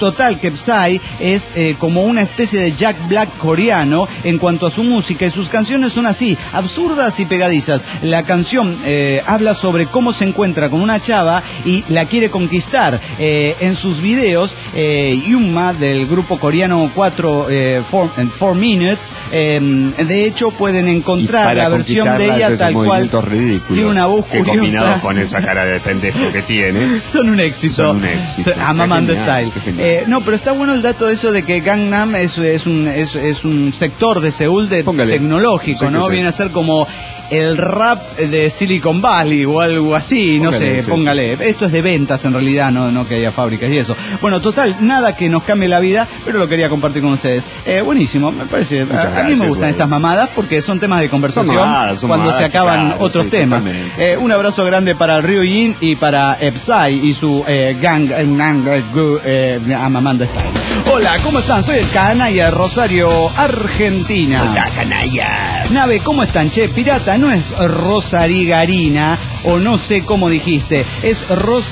total que Psy es eh, como una especie de Jack Black coreano en cuanto a su música, y sus canciones son así, absurdas y pegadizas. La canción eh, habla sobre cómo se encuentra con una chava y la quiere conquistar. Eh, en sus videos, eh, Yuma del grupo coreano cuatro eh, four Minutes, eh, de hecho pueden encontrar la versión de ella tal cual. Tiene una voz que curiosa. Combinado con esa cara de pendejo que tiene, son un éxito. Son un éxito. Amamando Style. Eh, no, pero está bueno el dato de eso de que Gangnam es, es, un, es, es un sector de Seúl de Póngale. tecnológico, Sí, ¿no? sí. Viene a ser como el rap de Silicon Valley o algo así, no Póngale, sé, sí, póngale. Sí. Esto es de ventas en realidad, no, no que haya fábricas y eso. Bueno, total, nada que nos cambie la vida, pero lo quería compartir con ustedes. Eh, buenísimo, me parece. Muchas A, a mí gracias, me gustan güey. estas mamadas porque son temas de conversación Son mamadas, son cuando mamadas, se acaban claro, otros sí, temas. totalmente. Eh, un abrazo grande para Ryujin y para Psy y su eh, gang, eh, gang eh, Amamanda Style. Hola, ¿cómo están? Soy el Canalla de Rosario, Argentina. Hola, canalla. Nave, ¿cómo están? Che, pirata, no es Rosarigarina, o no sé cómo dijiste, es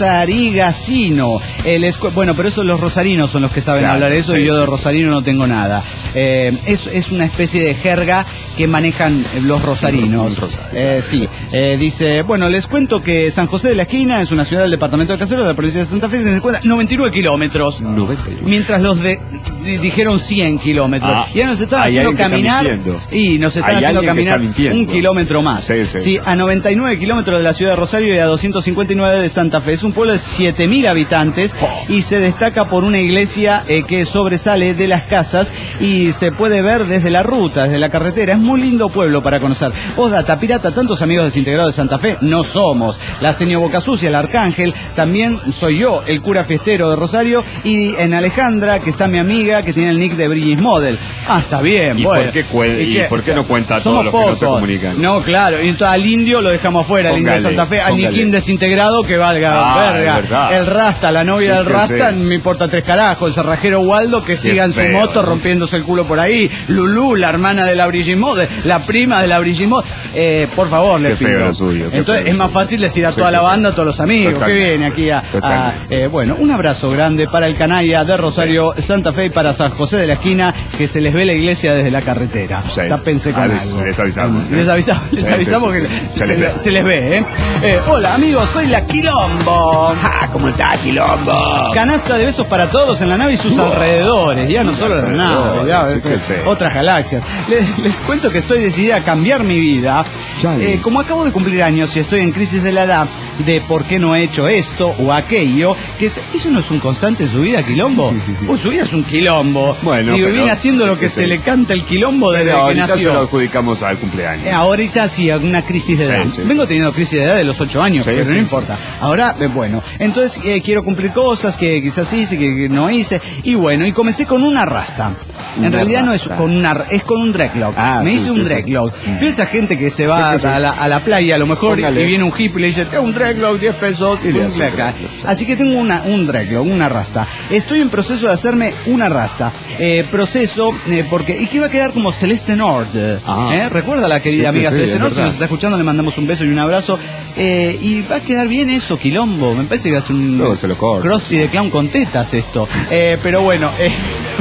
Rosarigacino. El escu- bueno, pero eso los rosarinos son los que saben Claro, hablar eso, sí, y yo de sí, rosarino no tengo nada. Eh, es, es una especie de jerga que manejan los rosarinos. Rosario, Eh, sí, eh, dice, bueno, les cuento que San José de la Esquina es una ciudad del departamento de Caseros de la provincia de Santa Fe, que se encuentra noventa y nueve kilómetros. noventa y nueve. Mientras los de di- dijeron cien kilómetros. Ah, y ya nos están hay haciendo alguien que está caminar. mintiendo. Y nos están Hay haciendo alguien que caminar está mintiendo. un kilómetro más. Sí, sí, sí. a noventa y nueve kilómetros de la ciudad de Rosario y a doscientos cincuenta y nueve de Santa Fe. Es un pueblo de siete mil habitantes y se destaca por una iglesia eh, que sobresale de las casas y se puede ver desde la ruta, desde la carretera. Es muy lindo pueblo para conocer. Postdata, pirata, tantos amigos desintegrados de Santa Fe no somos. La señor Boca Sucia, el Arcángel, también soy yo, el cura fiestero de Rosario, y en Alejandra, que está mi amiga, que tiene el nick de Bridges Model. Ah, está bien, ¿Y bueno. por qué cue- y qué? por qué no cuenta a Somos todos los que no se pocos. comunican? No, claro, y entonces al indio lo dejamos afuera, al indio de Póngale, Santa Fe, al póngale. Niquín desintegrado que valga Ah, verga. es verdad. El Rasta, la novia Sí, del que Rasta, sí. me importa tres carajos. El cerrajero Waldo, que siga en su feo, moto ¿no? rompiéndose el culo por ahí. Lulú, la hermana de la Brigitte Model, la prima de la Brigitte Model. Eh, por favor, les Qué feo pido. lo suyo, qué Entonces feo es lo más suyo. fácil decir a Sí, toda la que banda, sí. a todos los amigos que Totalmente. vienen aquí a... a- Totalmente. eh, bueno, un abrazo grande para el canalla de Rosario, Santa Fe, y para San José de la Esquina, que se les ve la iglesia desde la carretera. Sí. Tápense con Ah, les- algo. les avisamos, ¿eh? Les avisamos, les Sí, avisamos sí, que sí. se, Se les ve. se les ve, ¿eh? Eh, Hola amigos, soy la Quilombo. Ah, ¿cómo está, Quilombo? Canasta de besos para todos en la nave y sus alrededores. Ya no solo la nave, ya, sí es- que sí. otras galaxias. Les, les cuento que estoy decidida a cambiar mi vida. Chale. Eh, como acabo de cumplir años y estoy en crisis de la edad de por qué no he hecho esto o aquello, que es- eso no es un constante en su vida, Quilombo. Pues su vida es un quilombo. Bueno, Digo, pero- viene haciendo lo que sí, se sí. le canta el quilombo desde Pero que ahorita se nació. lo adjudicamos al cumpleaños. Eh, ahorita sí, una crisis de Sí, edad. sí, Vengo sí. teniendo crisis de edad de los ocho años, Sí, pero sí, no sí. importa. Ahora, eh, bueno, entonces eh, quiero cumplir cosas que quizás hice, que, que no hice. Y bueno, y comencé con una rasta. En Una realidad no es rasta. con una, es con un dreadlock. Ah, Me sí, hice sí, un sí. dreadlock. Veo esa gente que se va Sí, que sí. a, la, a la playa a lo mejor y, Póngale. y viene un hippie y le dice, "Te hago un dreadlock, diez pesos. Y le pum, hace un acá". dreadlock, sí. Así que tengo una, un dreadlock, una rasta. Estoy en proceso de hacerme una rasta. Eh, proceso, eh, porque, y que iba a quedar como Celeste Nord. Ah. ¿eh? ¿Recuerda la querida Sí, amiga sí, Celeste es Nord? Si verdad. nos está escuchando, le mandamos un beso y un abrazo. Eh, y va a quedar bien eso, Quilombo. Me parece que va a ser un Luego se lo corta. crusty de clown con tetas esto. Eh, pero bueno, eh,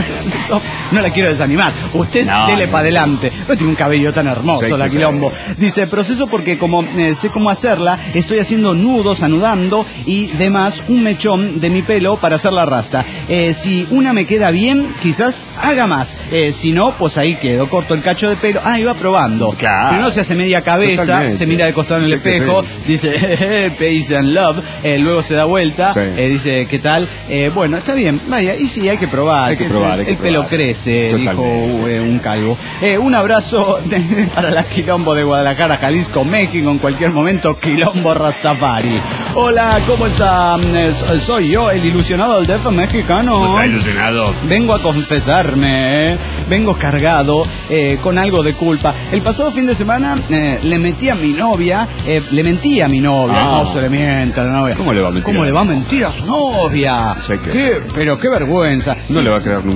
eso no la quiero desanimar. Usted No, dele no, para no. adelante. Pero tiene un cabello tan hermoso, Sí, la que sí. Quilombo. Dice, proceso porque como eh, sé cómo hacerla, estoy haciendo nudos, anudando y demás un mechón de mi pelo para hacer la rasta. Eh, si una me queda bien, quizás haga más. Eh, si no, pues ahí quedo, corto el cacho de pelo. Ah, iba probando. Claro. Primero se hace media cabeza, Totalmente. se mira de costado en el Sí, que espejo, sí. dice, peace and love. Eh, luego se da vuelta, Sí. eh, dice, ¿qué tal? Eh, bueno, está bien, vaya, y sí, hay que probar. Hay que El- probar, hay El, que el pelo probar. crece, Totalmente. dijo eh, un calvo. Eh, un abrazo de- para la Quilombo de Guadalajara, Jalisco, México, en cualquier momento, Quilombo Rastafari. Hola, ¿cómo están? Eh, so- Soy yo, el ilusionado del D F mexicano. ¿Está ilusionado? Vengo a confesarme, ¿eh? Vengo cargado eh, con algo de culpa. El pasado fin de semana eh, le metí a mi novia, eh, le mentí a mi novia. Ah. No se le mienta a la novia. ¿Cómo le va a mentir? ¿Cómo le va a mentir a su novia? Sé que- ¿Qué? Pero qué vergüenza. No le va a quedar nunca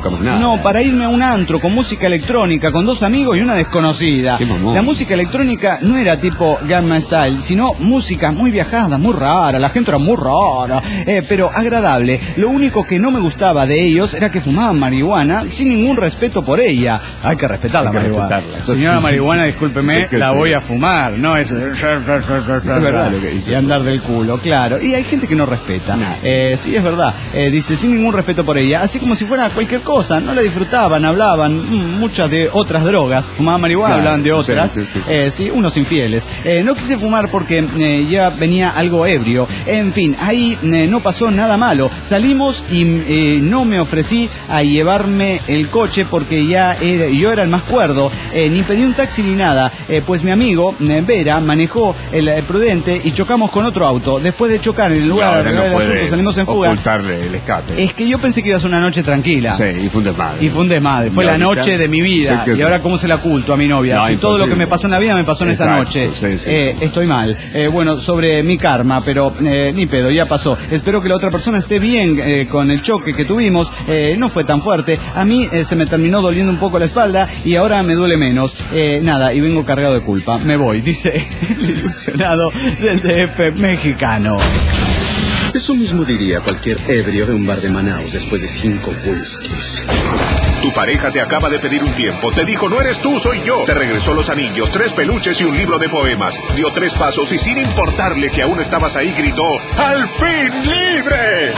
nunca más nada. No, para irme a un antro con música electrónica, con dos amigos y una desconocida. Qué mamón. La música electrónica no era tipo Gamma Style, sino música muy viajada, muy rara, la gente era muy rara, eh, pero agradable. Lo único que no me gustaba de ellos era que fumaban marihuana sin ningún respeto por ella. Hay que respetar la marihuana. Señora marihuana, discúlpeme, sí, la sí. voy a fumar, no es... es verdad lo que dice. Y andar del culo, claro. Y hay gente que no respeta. No. Eh, sí, es verdad. Eh, dice, sin ningún respeto por ella. Así como si fuera cualquier cosa. No la disfrutaban, hablaban mmm, muchas de otras drogas. Fumaban marihuana, claro, hablaban de otras. Sí, sí, sí. Eh, sí unos infieles. Eh, no quise fumar porque eh, ya venía algo ebrio. En fin, ahí eh, no pasó nada malo. Salimos y eh, no me ofrecí a llevarme el coche porque ya era, yo era el más cuerdo. Eh, ni pedí un taxi ni nada. Eh, pues mi amigo, eh, Vera, manejó el, el prudente y chocamos con otro auto. Después de chocar en el lugar del no asunto, salimos en fuga. Ocultarle el escape. Es que yo pensé que iba a ser una noche tranquila. Sí, y fue un desmadre. Y fue un desmadre. Fue la noche de mi vida. Y ahora, ¿cómo se la oculto a mi novia? No, si todo lo que me pasó en la vida me pasó en Exacto, esa noche. Sí, sí, eh, sí. Estoy mal. Eh, bueno, sobre mi karma, pero eh, ni pedo, ya pasó. Espero que la otra persona esté bien eh, con el choque que tuvimos. Eh, no fue tan fuerte. A mí eh, se me terminó doliendo un poco la espalda y ahora me duele menos. Eh, nada, y vengo cargado de culpa. Me voy, dice el ilusionado del D F mexicano. Eso mismo diría cualquier ebrio de un bar de Manaus después de cinco whiskies. Tu pareja te acaba de pedir un tiempo, te dijo no eres tú, soy yo. Te regresó los anillos, tres peluches y un libro de poemas. Dio tres pasos y sin importarle que aún estabas ahí gritó ¡al fin libre!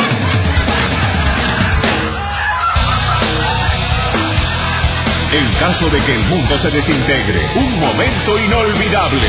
En caso de que el mundo se desintegre, un momento inolvidable.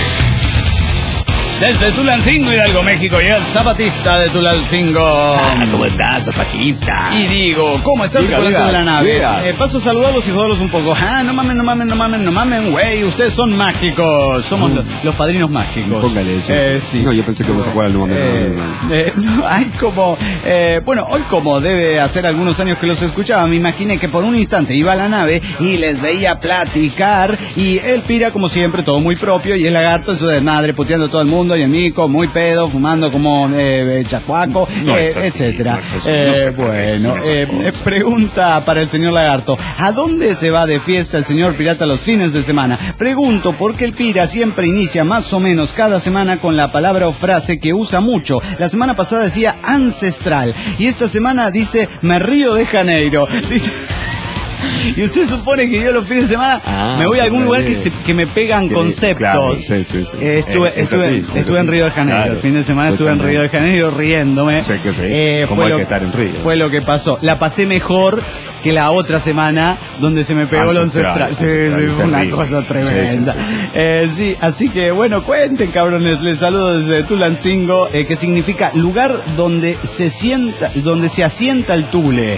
Desde Tulancingo, Hidalgo, México, y el zapatista de Tulancingo. Ah, ¿cómo estás, zapatista? Y digo, ¿cómo estás tripulante de la nave? Eh, paso a saludarlos y joderlos un poco. Ah, no mamen, no mamen, no mamen, no mamen, güey, ustedes son mágicos. Somos uh, los, los padrinos mágicos. Póngale eso. Eh, sí. No, yo pensé que vos a jugar al no mamen, eh, no mamen. Eh, no, hay como, eh, bueno, hoy como debe hacer algunos años que los escuchaba, me imaginé que por un instante iba a la nave y les veía platicar, y el Pira, como siempre, todo muy propio, y el lagarto en su desmadre, puteando a todo el mundo, y el mico muy pedo, fumando como eh, chacuaco, no eh, así, etcétera. No es eh, no se bueno, puede, eh, no pregunta para el señor Lagarto, ¿a dónde se va de fiesta el señor Pirata los fines de semana? Pregunto porque el Pira siempre inicia más o menos cada semana con la palabra o frase que usa mucho. La semana pasada decía ancestral, y esta semana dice me río de Janeiro. Dice... Y usted supone que yo los fines de semana ah, me voy a algún lugar que, se, que me pegan conceptos. Claro, sí, sí, sí. Eh, estuve eh, estuve, así, estuve en Río de Janeiro. Claro. El fin de semana estuve en Río de Janeiro riéndome. Sé que sí. Eh, Como fue hay lo, que estar en Río. Fue lo que pasó. La pasé mejor que la otra semana donde se me pegó lo ancestral. Sí, sí, fue una cosa tremenda. Sí, sí, sí. Eh, sí, así que bueno, cuenten, cabrones. Les saludo desde Tulancingo, eh, que significa lugar donde se sienta, donde se asienta el tule.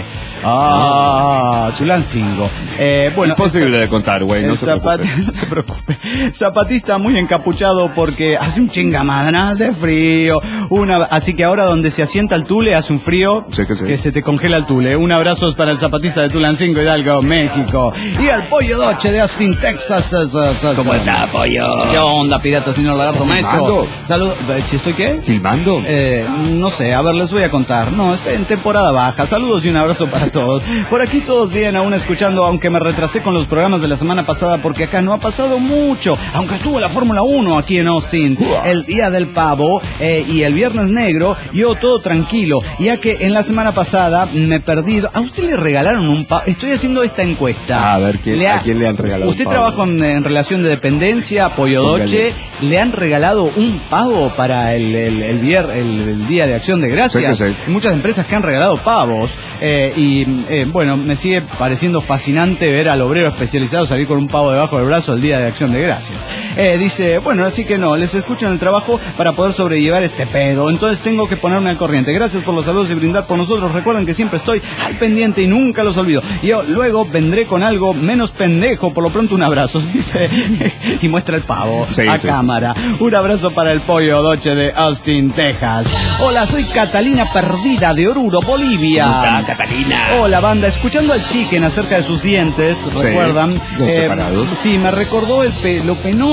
Ah, Tulancingo. Eh, bueno, imposible de contar, güey, no, zapat- no se preocupe. Zapatista muy encapuchado porque hace un chingamadral de frío. Una, así que ahora donde se asienta el tule hace un frío sí que, sí. que se te congela el tule. Un abrazo para el zapatista de Tulancingo, Hidalgo, México. Y al Pollo Doche de Austin, Texas. ¿Cómo está, Pollo? ¿Qué onda, pirata, señor Lagarto, maestro? Saludos. ¿Si estoy qué? ¿Filmando? Eh, no sé, a ver, les voy a contar. No, estoy en temporada baja. Saludos y un abrazo para todos. Por aquí todos bien, aún escuchando, aunque me retrasé con los programas de la semana pasada porque acá no ha pasado mucho, aunque estuvo la Fórmula uno aquí en Austin, el día del pavo eh, y el viernes negro, yo todo tranquilo, ya que en la semana pasada me he perdido. ¿A usted le regalaron un pavo? Estoy haciendo esta encuesta. A ver, ¿quién, ha... ¿a quién le han regalado ¿Usted un pavo? trabaja en, en relación de dependencia, Pollo Doche? ¿Le han regalado un pavo para el, el, el, vier, el, el Día de Acción de Gracias? Sí que sí. Muchas empresas que han regalado pavos eh, y eh, bueno, me sigue pareciendo fascinante ver al obrero especializado salir con un pavo debajo del brazo el Día de Acción de Gracias. Eh, dice, bueno, así que no, les escucho en el trabajo para poder sobrellevar este pedo, entonces tengo que ponerme al corriente. Gracias por los saludos y brindar por nosotros. Recuerden que siempre estoy al pendiente y nunca los olvido. Yo luego vendré con algo menos pendejo, por lo pronto un abrazo, dice, y muestra el pavo sí, a sí. cámara. Un abrazo para el Pollo Doche de Austin, Texas. Hola, soy Catalina Perdida de Oruro, Bolivia. ¿Cómo está, Catalina? Hola, banda, escuchando al Chicken acerca de sus dientes, sí, ¿recuerdan? Los eh, separados. Sí, me recordó el pe- lo penoso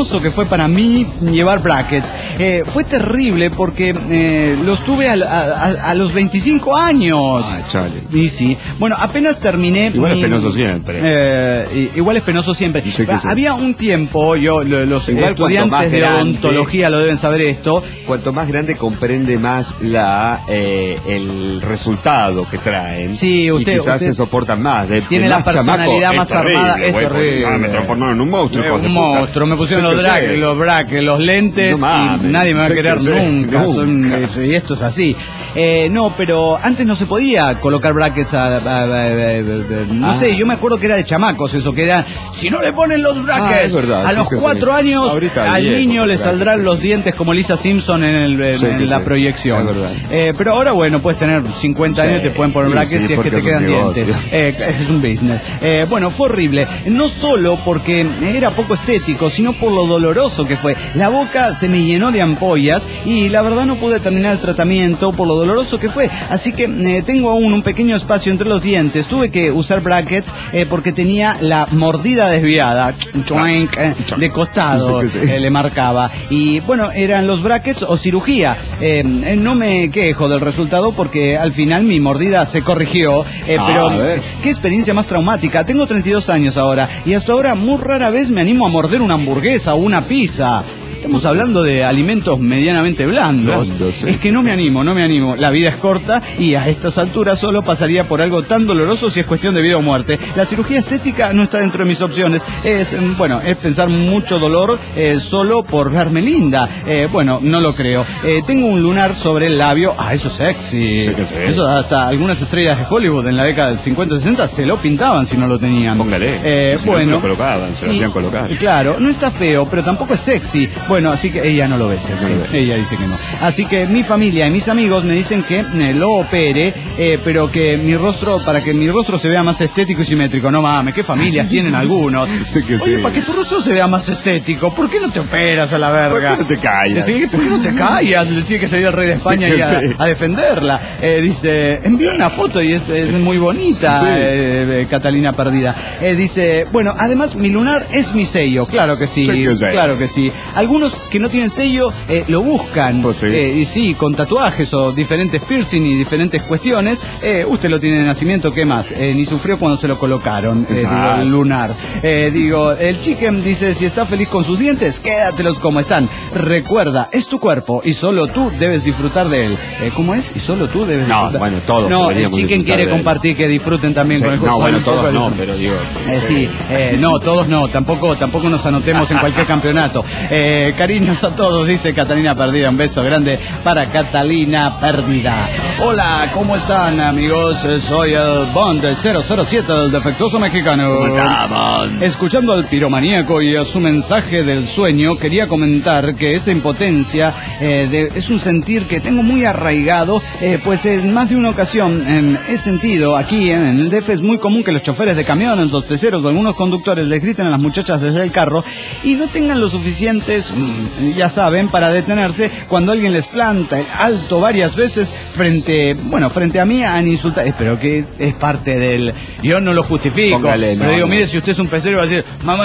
doloroso que fue para mí llevar brackets. Eh, fue terrible porque eh, los tuve a, a, a los veinticinco años. Ah, chale. Y sí. Bueno, apenas terminé. Igual mi, es penoso siempre. Eh, igual es penoso siempre. Sí que sí. Había un tiempo, yo los Igual estudiantes de grande, odontología lo deben saber esto. Cuanto más grande comprende más la eh, el resultado que traen. Sí, usted, y quizás usted se soportan más. De, tiene de la más personalidad chamaco, más es terrible, armada. Es güey, terrible. ah, me transformaron en un monstruo. Eh, hijos de un puta. monstruo. Me pusieron Sí los que brackets, sí. los brackets, los lentes. No mames, y nadie me va a sí querer que sí, nunca. nunca. Son, eh, y esto es así. Eh, no, pero antes no se podía colocar brackets a, a- a- a- a- a- no Ah. sé, yo me acuerdo que era de chamacos eso, que era, si no le ponen los brackets, Ah, es verdad, a sí los que sí. cuatro años Ahorita al viejo, niño le brackets. saldrán los dientes como Lisa Simpson en, el, en, Sí que en la sí, proyección. es verdad. Eh, pero ahora, bueno, puedes tener cincuenta Sí, años, te pueden poner sí, brackets sí, si es que porque te es un quedan negocio. dientes. Eh, es un business. Eh, bueno, fue horrible. No solo porque era poco estético, sino por lo doloroso que fue. La boca se me llenó de ampollas y la verdad no pude terminar el tratamiento por lo doloroso que fue. Así que eh, tengo aún un pequeño espacio entre los dientes. Tuve que usar brackets eh, porque tenía la mordida desviada. Choink, eh, de costado Sí, sí. eh, le marcaba. Y bueno, eran los brackets o cirugía. Eh, eh, no me quejo del resultado porque al final mi mordida se corrigió. eh, Ah, pero a ver. qué experiencia más traumática. Tengo treinta y dos años ahora y hasta ahora muy rara vez me animo a morder una hamburguesa o una pizza. Estamos hablando de alimentos medianamente blandos. Blandos, sí. Es que no me animo, no me animo. La vida es corta y a estas alturas solo pasaría por algo tan doloroso si es cuestión de vida o muerte. La cirugía estética no está dentro de mis opciones. Es, mm, bueno, es pensar mucho dolor eh, solo por verme linda. Eh, bueno, no lo creo. Eh, tengo un lunar sobre el labio. Ah, eso es sexy. Sí que sí. Eso hasta algunas estrellas de Hollywood en la década del cincuenta sesenta se lo pintaban si no lo tenían. Póngale. Eh, Si no bueno. se lo colocaban, se lo Sí, hacían colocar. Claro, no está feo, pero tampoco es sexy. Bueno, así que ella no lo ve sexy. No lo ve. Ella dice que no. Así que mi familia y mis amigos me dicen que eh, lo opere, eh, pero que mi rostro, para que mi rostro se vea más estético y simétrico. No mames, ¿qué familias tienen algunos? Sí que Oye, sí. para que tu rostro se vea más estético, ¿por qué no te operas a la verga? ¿Por qué no te callas? Sí, ¿por qué no te callas? Le tiene que salir el rey de España Sí que y a, sí. a defenderla. Eh, dice, envía una foto y es, es muy bonita, Sí. eh, eh, Catalina Perdida. Eh, dice, bueno, además mi lunar es mi sello. Claro que sí, Sí que sí. claro que sí. Algunos que no tienen sello eh, lo buscan. Pues sí. Eh, y sí, con tatuajes o diferentes piercing y diferentes cuestiones. Eh, usted lo tiene de nacimiento, ¿qué más? Eh, ni sufrió cuando se lo colocaron, eh, digo, Exacto. el lunar. Eh, digo, el chicken dice, si está feliz con sus dientes, quédatelos como están. Recuerda, es tu cuerpo y solo tú debes disfrutar de él. Eh, ¿Cómo es? Y solo tú debes No, disfrutar. bueno, todos No, el deberíamos chicken disfrutar quiere de él. compartir que disfruten también Sí, con el no, bueno, un poco todos de no, eso. pero digo. Eh, sí, eh, no, todos no, tampoco, tampoco nos anotemos en cualquier campeonato. Eh, cariños a todos, dice Catalina Perdida. Un beso grande para Catalina Perdida. Hola, ¿cómo están, amigos? Eh, Soy el Bond cero cero siete del defectuoso mexicano. ¿Cómo estamos? Escuchando al piromaníaco y a su mensaje del sueño, quería comentar que esa impotencia eh, de- es un sentir que tengo muy arraigado, eh, pues en más de una ocasión en, he sentido aquí en, en el D F es muy común que los choferes de camiones, los peceros o algunos conductores les griten a las muchachas desde el carro y no tengan lo suficientes, mm, ya saben, para detenerse cuando alguien les planta el alto varias veces frente, bueno, frente a mí han insultado, eh, pero que es parte del, yo no lo justifico, Póngale, pero no, digo, no. mire, si usted es un pecero va a decir,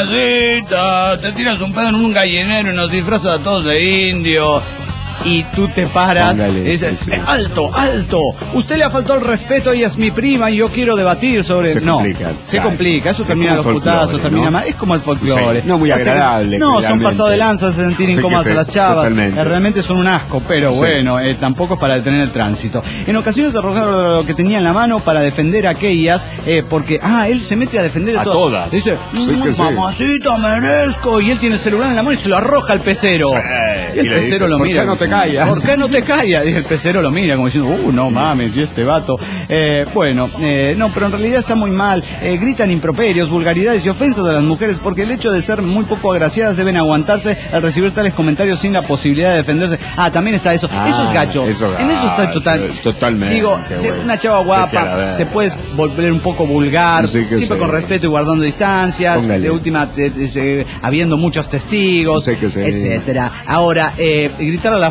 mamacita, te tiras un pedo en un gallinero y nos disfrazas a todos de indio. Y tú te paras Póngale, y dices, sí, sí. "Eh, alto, alto, usted le ha faltado el respeto, ella es mi prima y yo quiero debatir sobre... Se no, complica, se claro. complica, eso Es termina como los el folclore, putazos, termina ¿no? mal, es como el folclore. Sí, no muy Hace que- agradable, No, son claramente. pasados de lanza, se sentir Sí que incómodas sí, a las chavas, totalmente. eh, realmente son un asco, pero Sí. bueno, eh, tampoco es para detener el tránsito. En ocasiones arrojaron lo que tenía en la mano para defender a aquellas, eh, porque, ah, él se mete a defender a, A todas. Dice, Sí "Mm, que sí. mamacita, merezco", y él tiene el celular en la mano y se lo arroja al pecero. Sí. Y el Y le pecero dice, lo "¿Por mira. qué no te callas?" ¿Por qué no te callas? Y el pecero lo mira como diciendo, uh, no mames, y este vato. Eh, bueno, eh, no, pero en realidad está muy mal. Eh, gritan improperios, vulgaridades y ofensas de las mujeres porque el hecho de ser muy poco agraciadas deben aguantarse al recibir tales comentarios sin la posibilidad de defenderse. Ah, también está eso. Ah, eso es gacho. eso en eso está gacho, total. es totalmente, Digo, si güey. una chava Vete a la guapa, verga. te puedes volver un poco vulgar, Sí que siempre sí. con respeto y guardando distancias, Póngale. de última, eh, eh, habiendo muchos testigos, Sí que sí. etcétera. Ahora, eh, gritar a la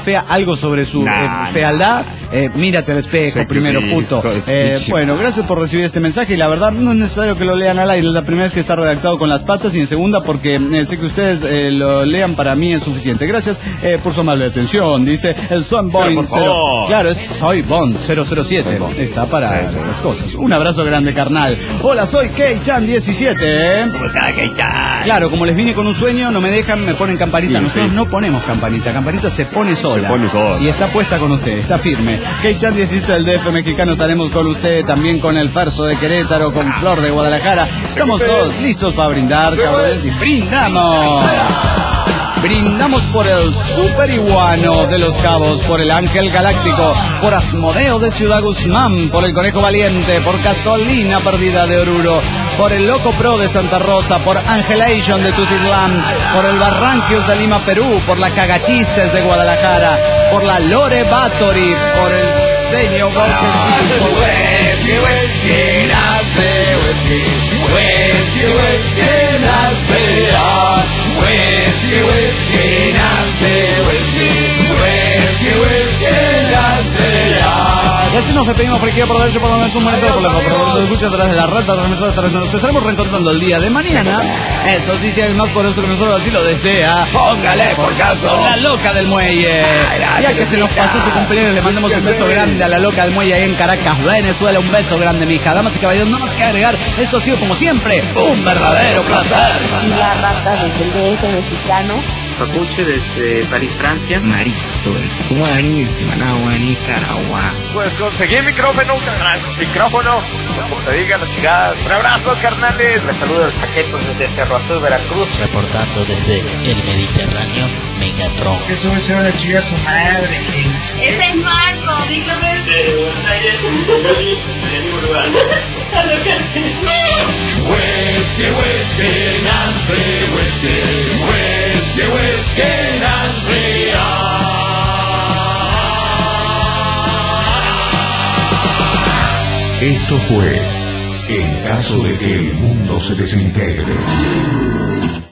fea algo sobre su nah, eh, fealdad, eh, mírate al espejo sí, primero, sí, puto. Eh, bueno, gracias por recibir este mensaje y la verdad no es necesario que lo lean al aire. Es la primera vez que está redactado con las patas y en segunda porque eh, sé que ustedes eh, lo lean, para mí es suficiente. Gracias eh, por su amable atención. Dice el Son Boy cero. Claro, es Soy Bond cero cero siete. Está para sí, sí. esas cosas. Un abrazo grande, carnal. Hola, soy Kei-chan diecisiete. ¿Cómo está, Kei-chan? Claro, como les vine con un sueño, no me dejan, me ponen campanita. Sí, Nosotros sí. no ponemos campanita. Campanita se pone sola. Se pone sola. Y está puesta con usted, está firme. Kei-chan diecisiete del D F mexicano. Estaremos con usted también con el Farso de Querétaro, con Flor de Guadalajara. Estamos todos listos para brindar, cabrones. Y brindamos. Brindamos por el Super Iguano de Los Cabos, por el Ángel Galáctico, por Asmodeo de Ciudad Guzmán, por el Conejo Valiente, por Catolina Perdida de Oruro, por el Loco Pro de Santa Rosa, por Angelation de Tutitlán, por el Barranquios de Lima, Perú, por la Cagachistes de Guadalajara, por la Lore Batory, por el Señor Whisky, whisky, nace, whisky, whisky, whisky, nace, whisky, whisky, nace, whisky, whisky, whisky, nace. Y así nos despedimos por aquí por derecho, por lo menos un momento por la por nos escucha a través de la red, a través de través de nos estaremos reencontrando el día de mañana. Eso sí, si es más poderoso que nosotros así lo desea. Póngale por caso. La loca del muelle. Ya que se nos pasó su cumpleaños, le mandamos un beso grande a la loca del muelle ahí en Caracas, Venezuela. Un beso grande, mija. Damas y caballeros, no más que agregar. Esto ha sido como siempre un verdadero placer. Y la rata desde el D F mexicano. Papuche desde París, Francia. Marito, Guaní, Managua, Nicaragua. Pues conseguí micrófono, carnal. Micrófono, como te diga la chingada. Un abrazo, carnales. Les saludo el Paquetos desde Cerro Azul, Veracruz. Reportando desde el Mediterráneo, Megatron. Eso me suena la chica su madre. Ese es Marco, dígame. De Buenos Aires, en el mismo lugar. Whisky, whisky, Nancy, whisky, whisky, whisky, Nancy. Esto fue En caso de que el mundo se desintegre.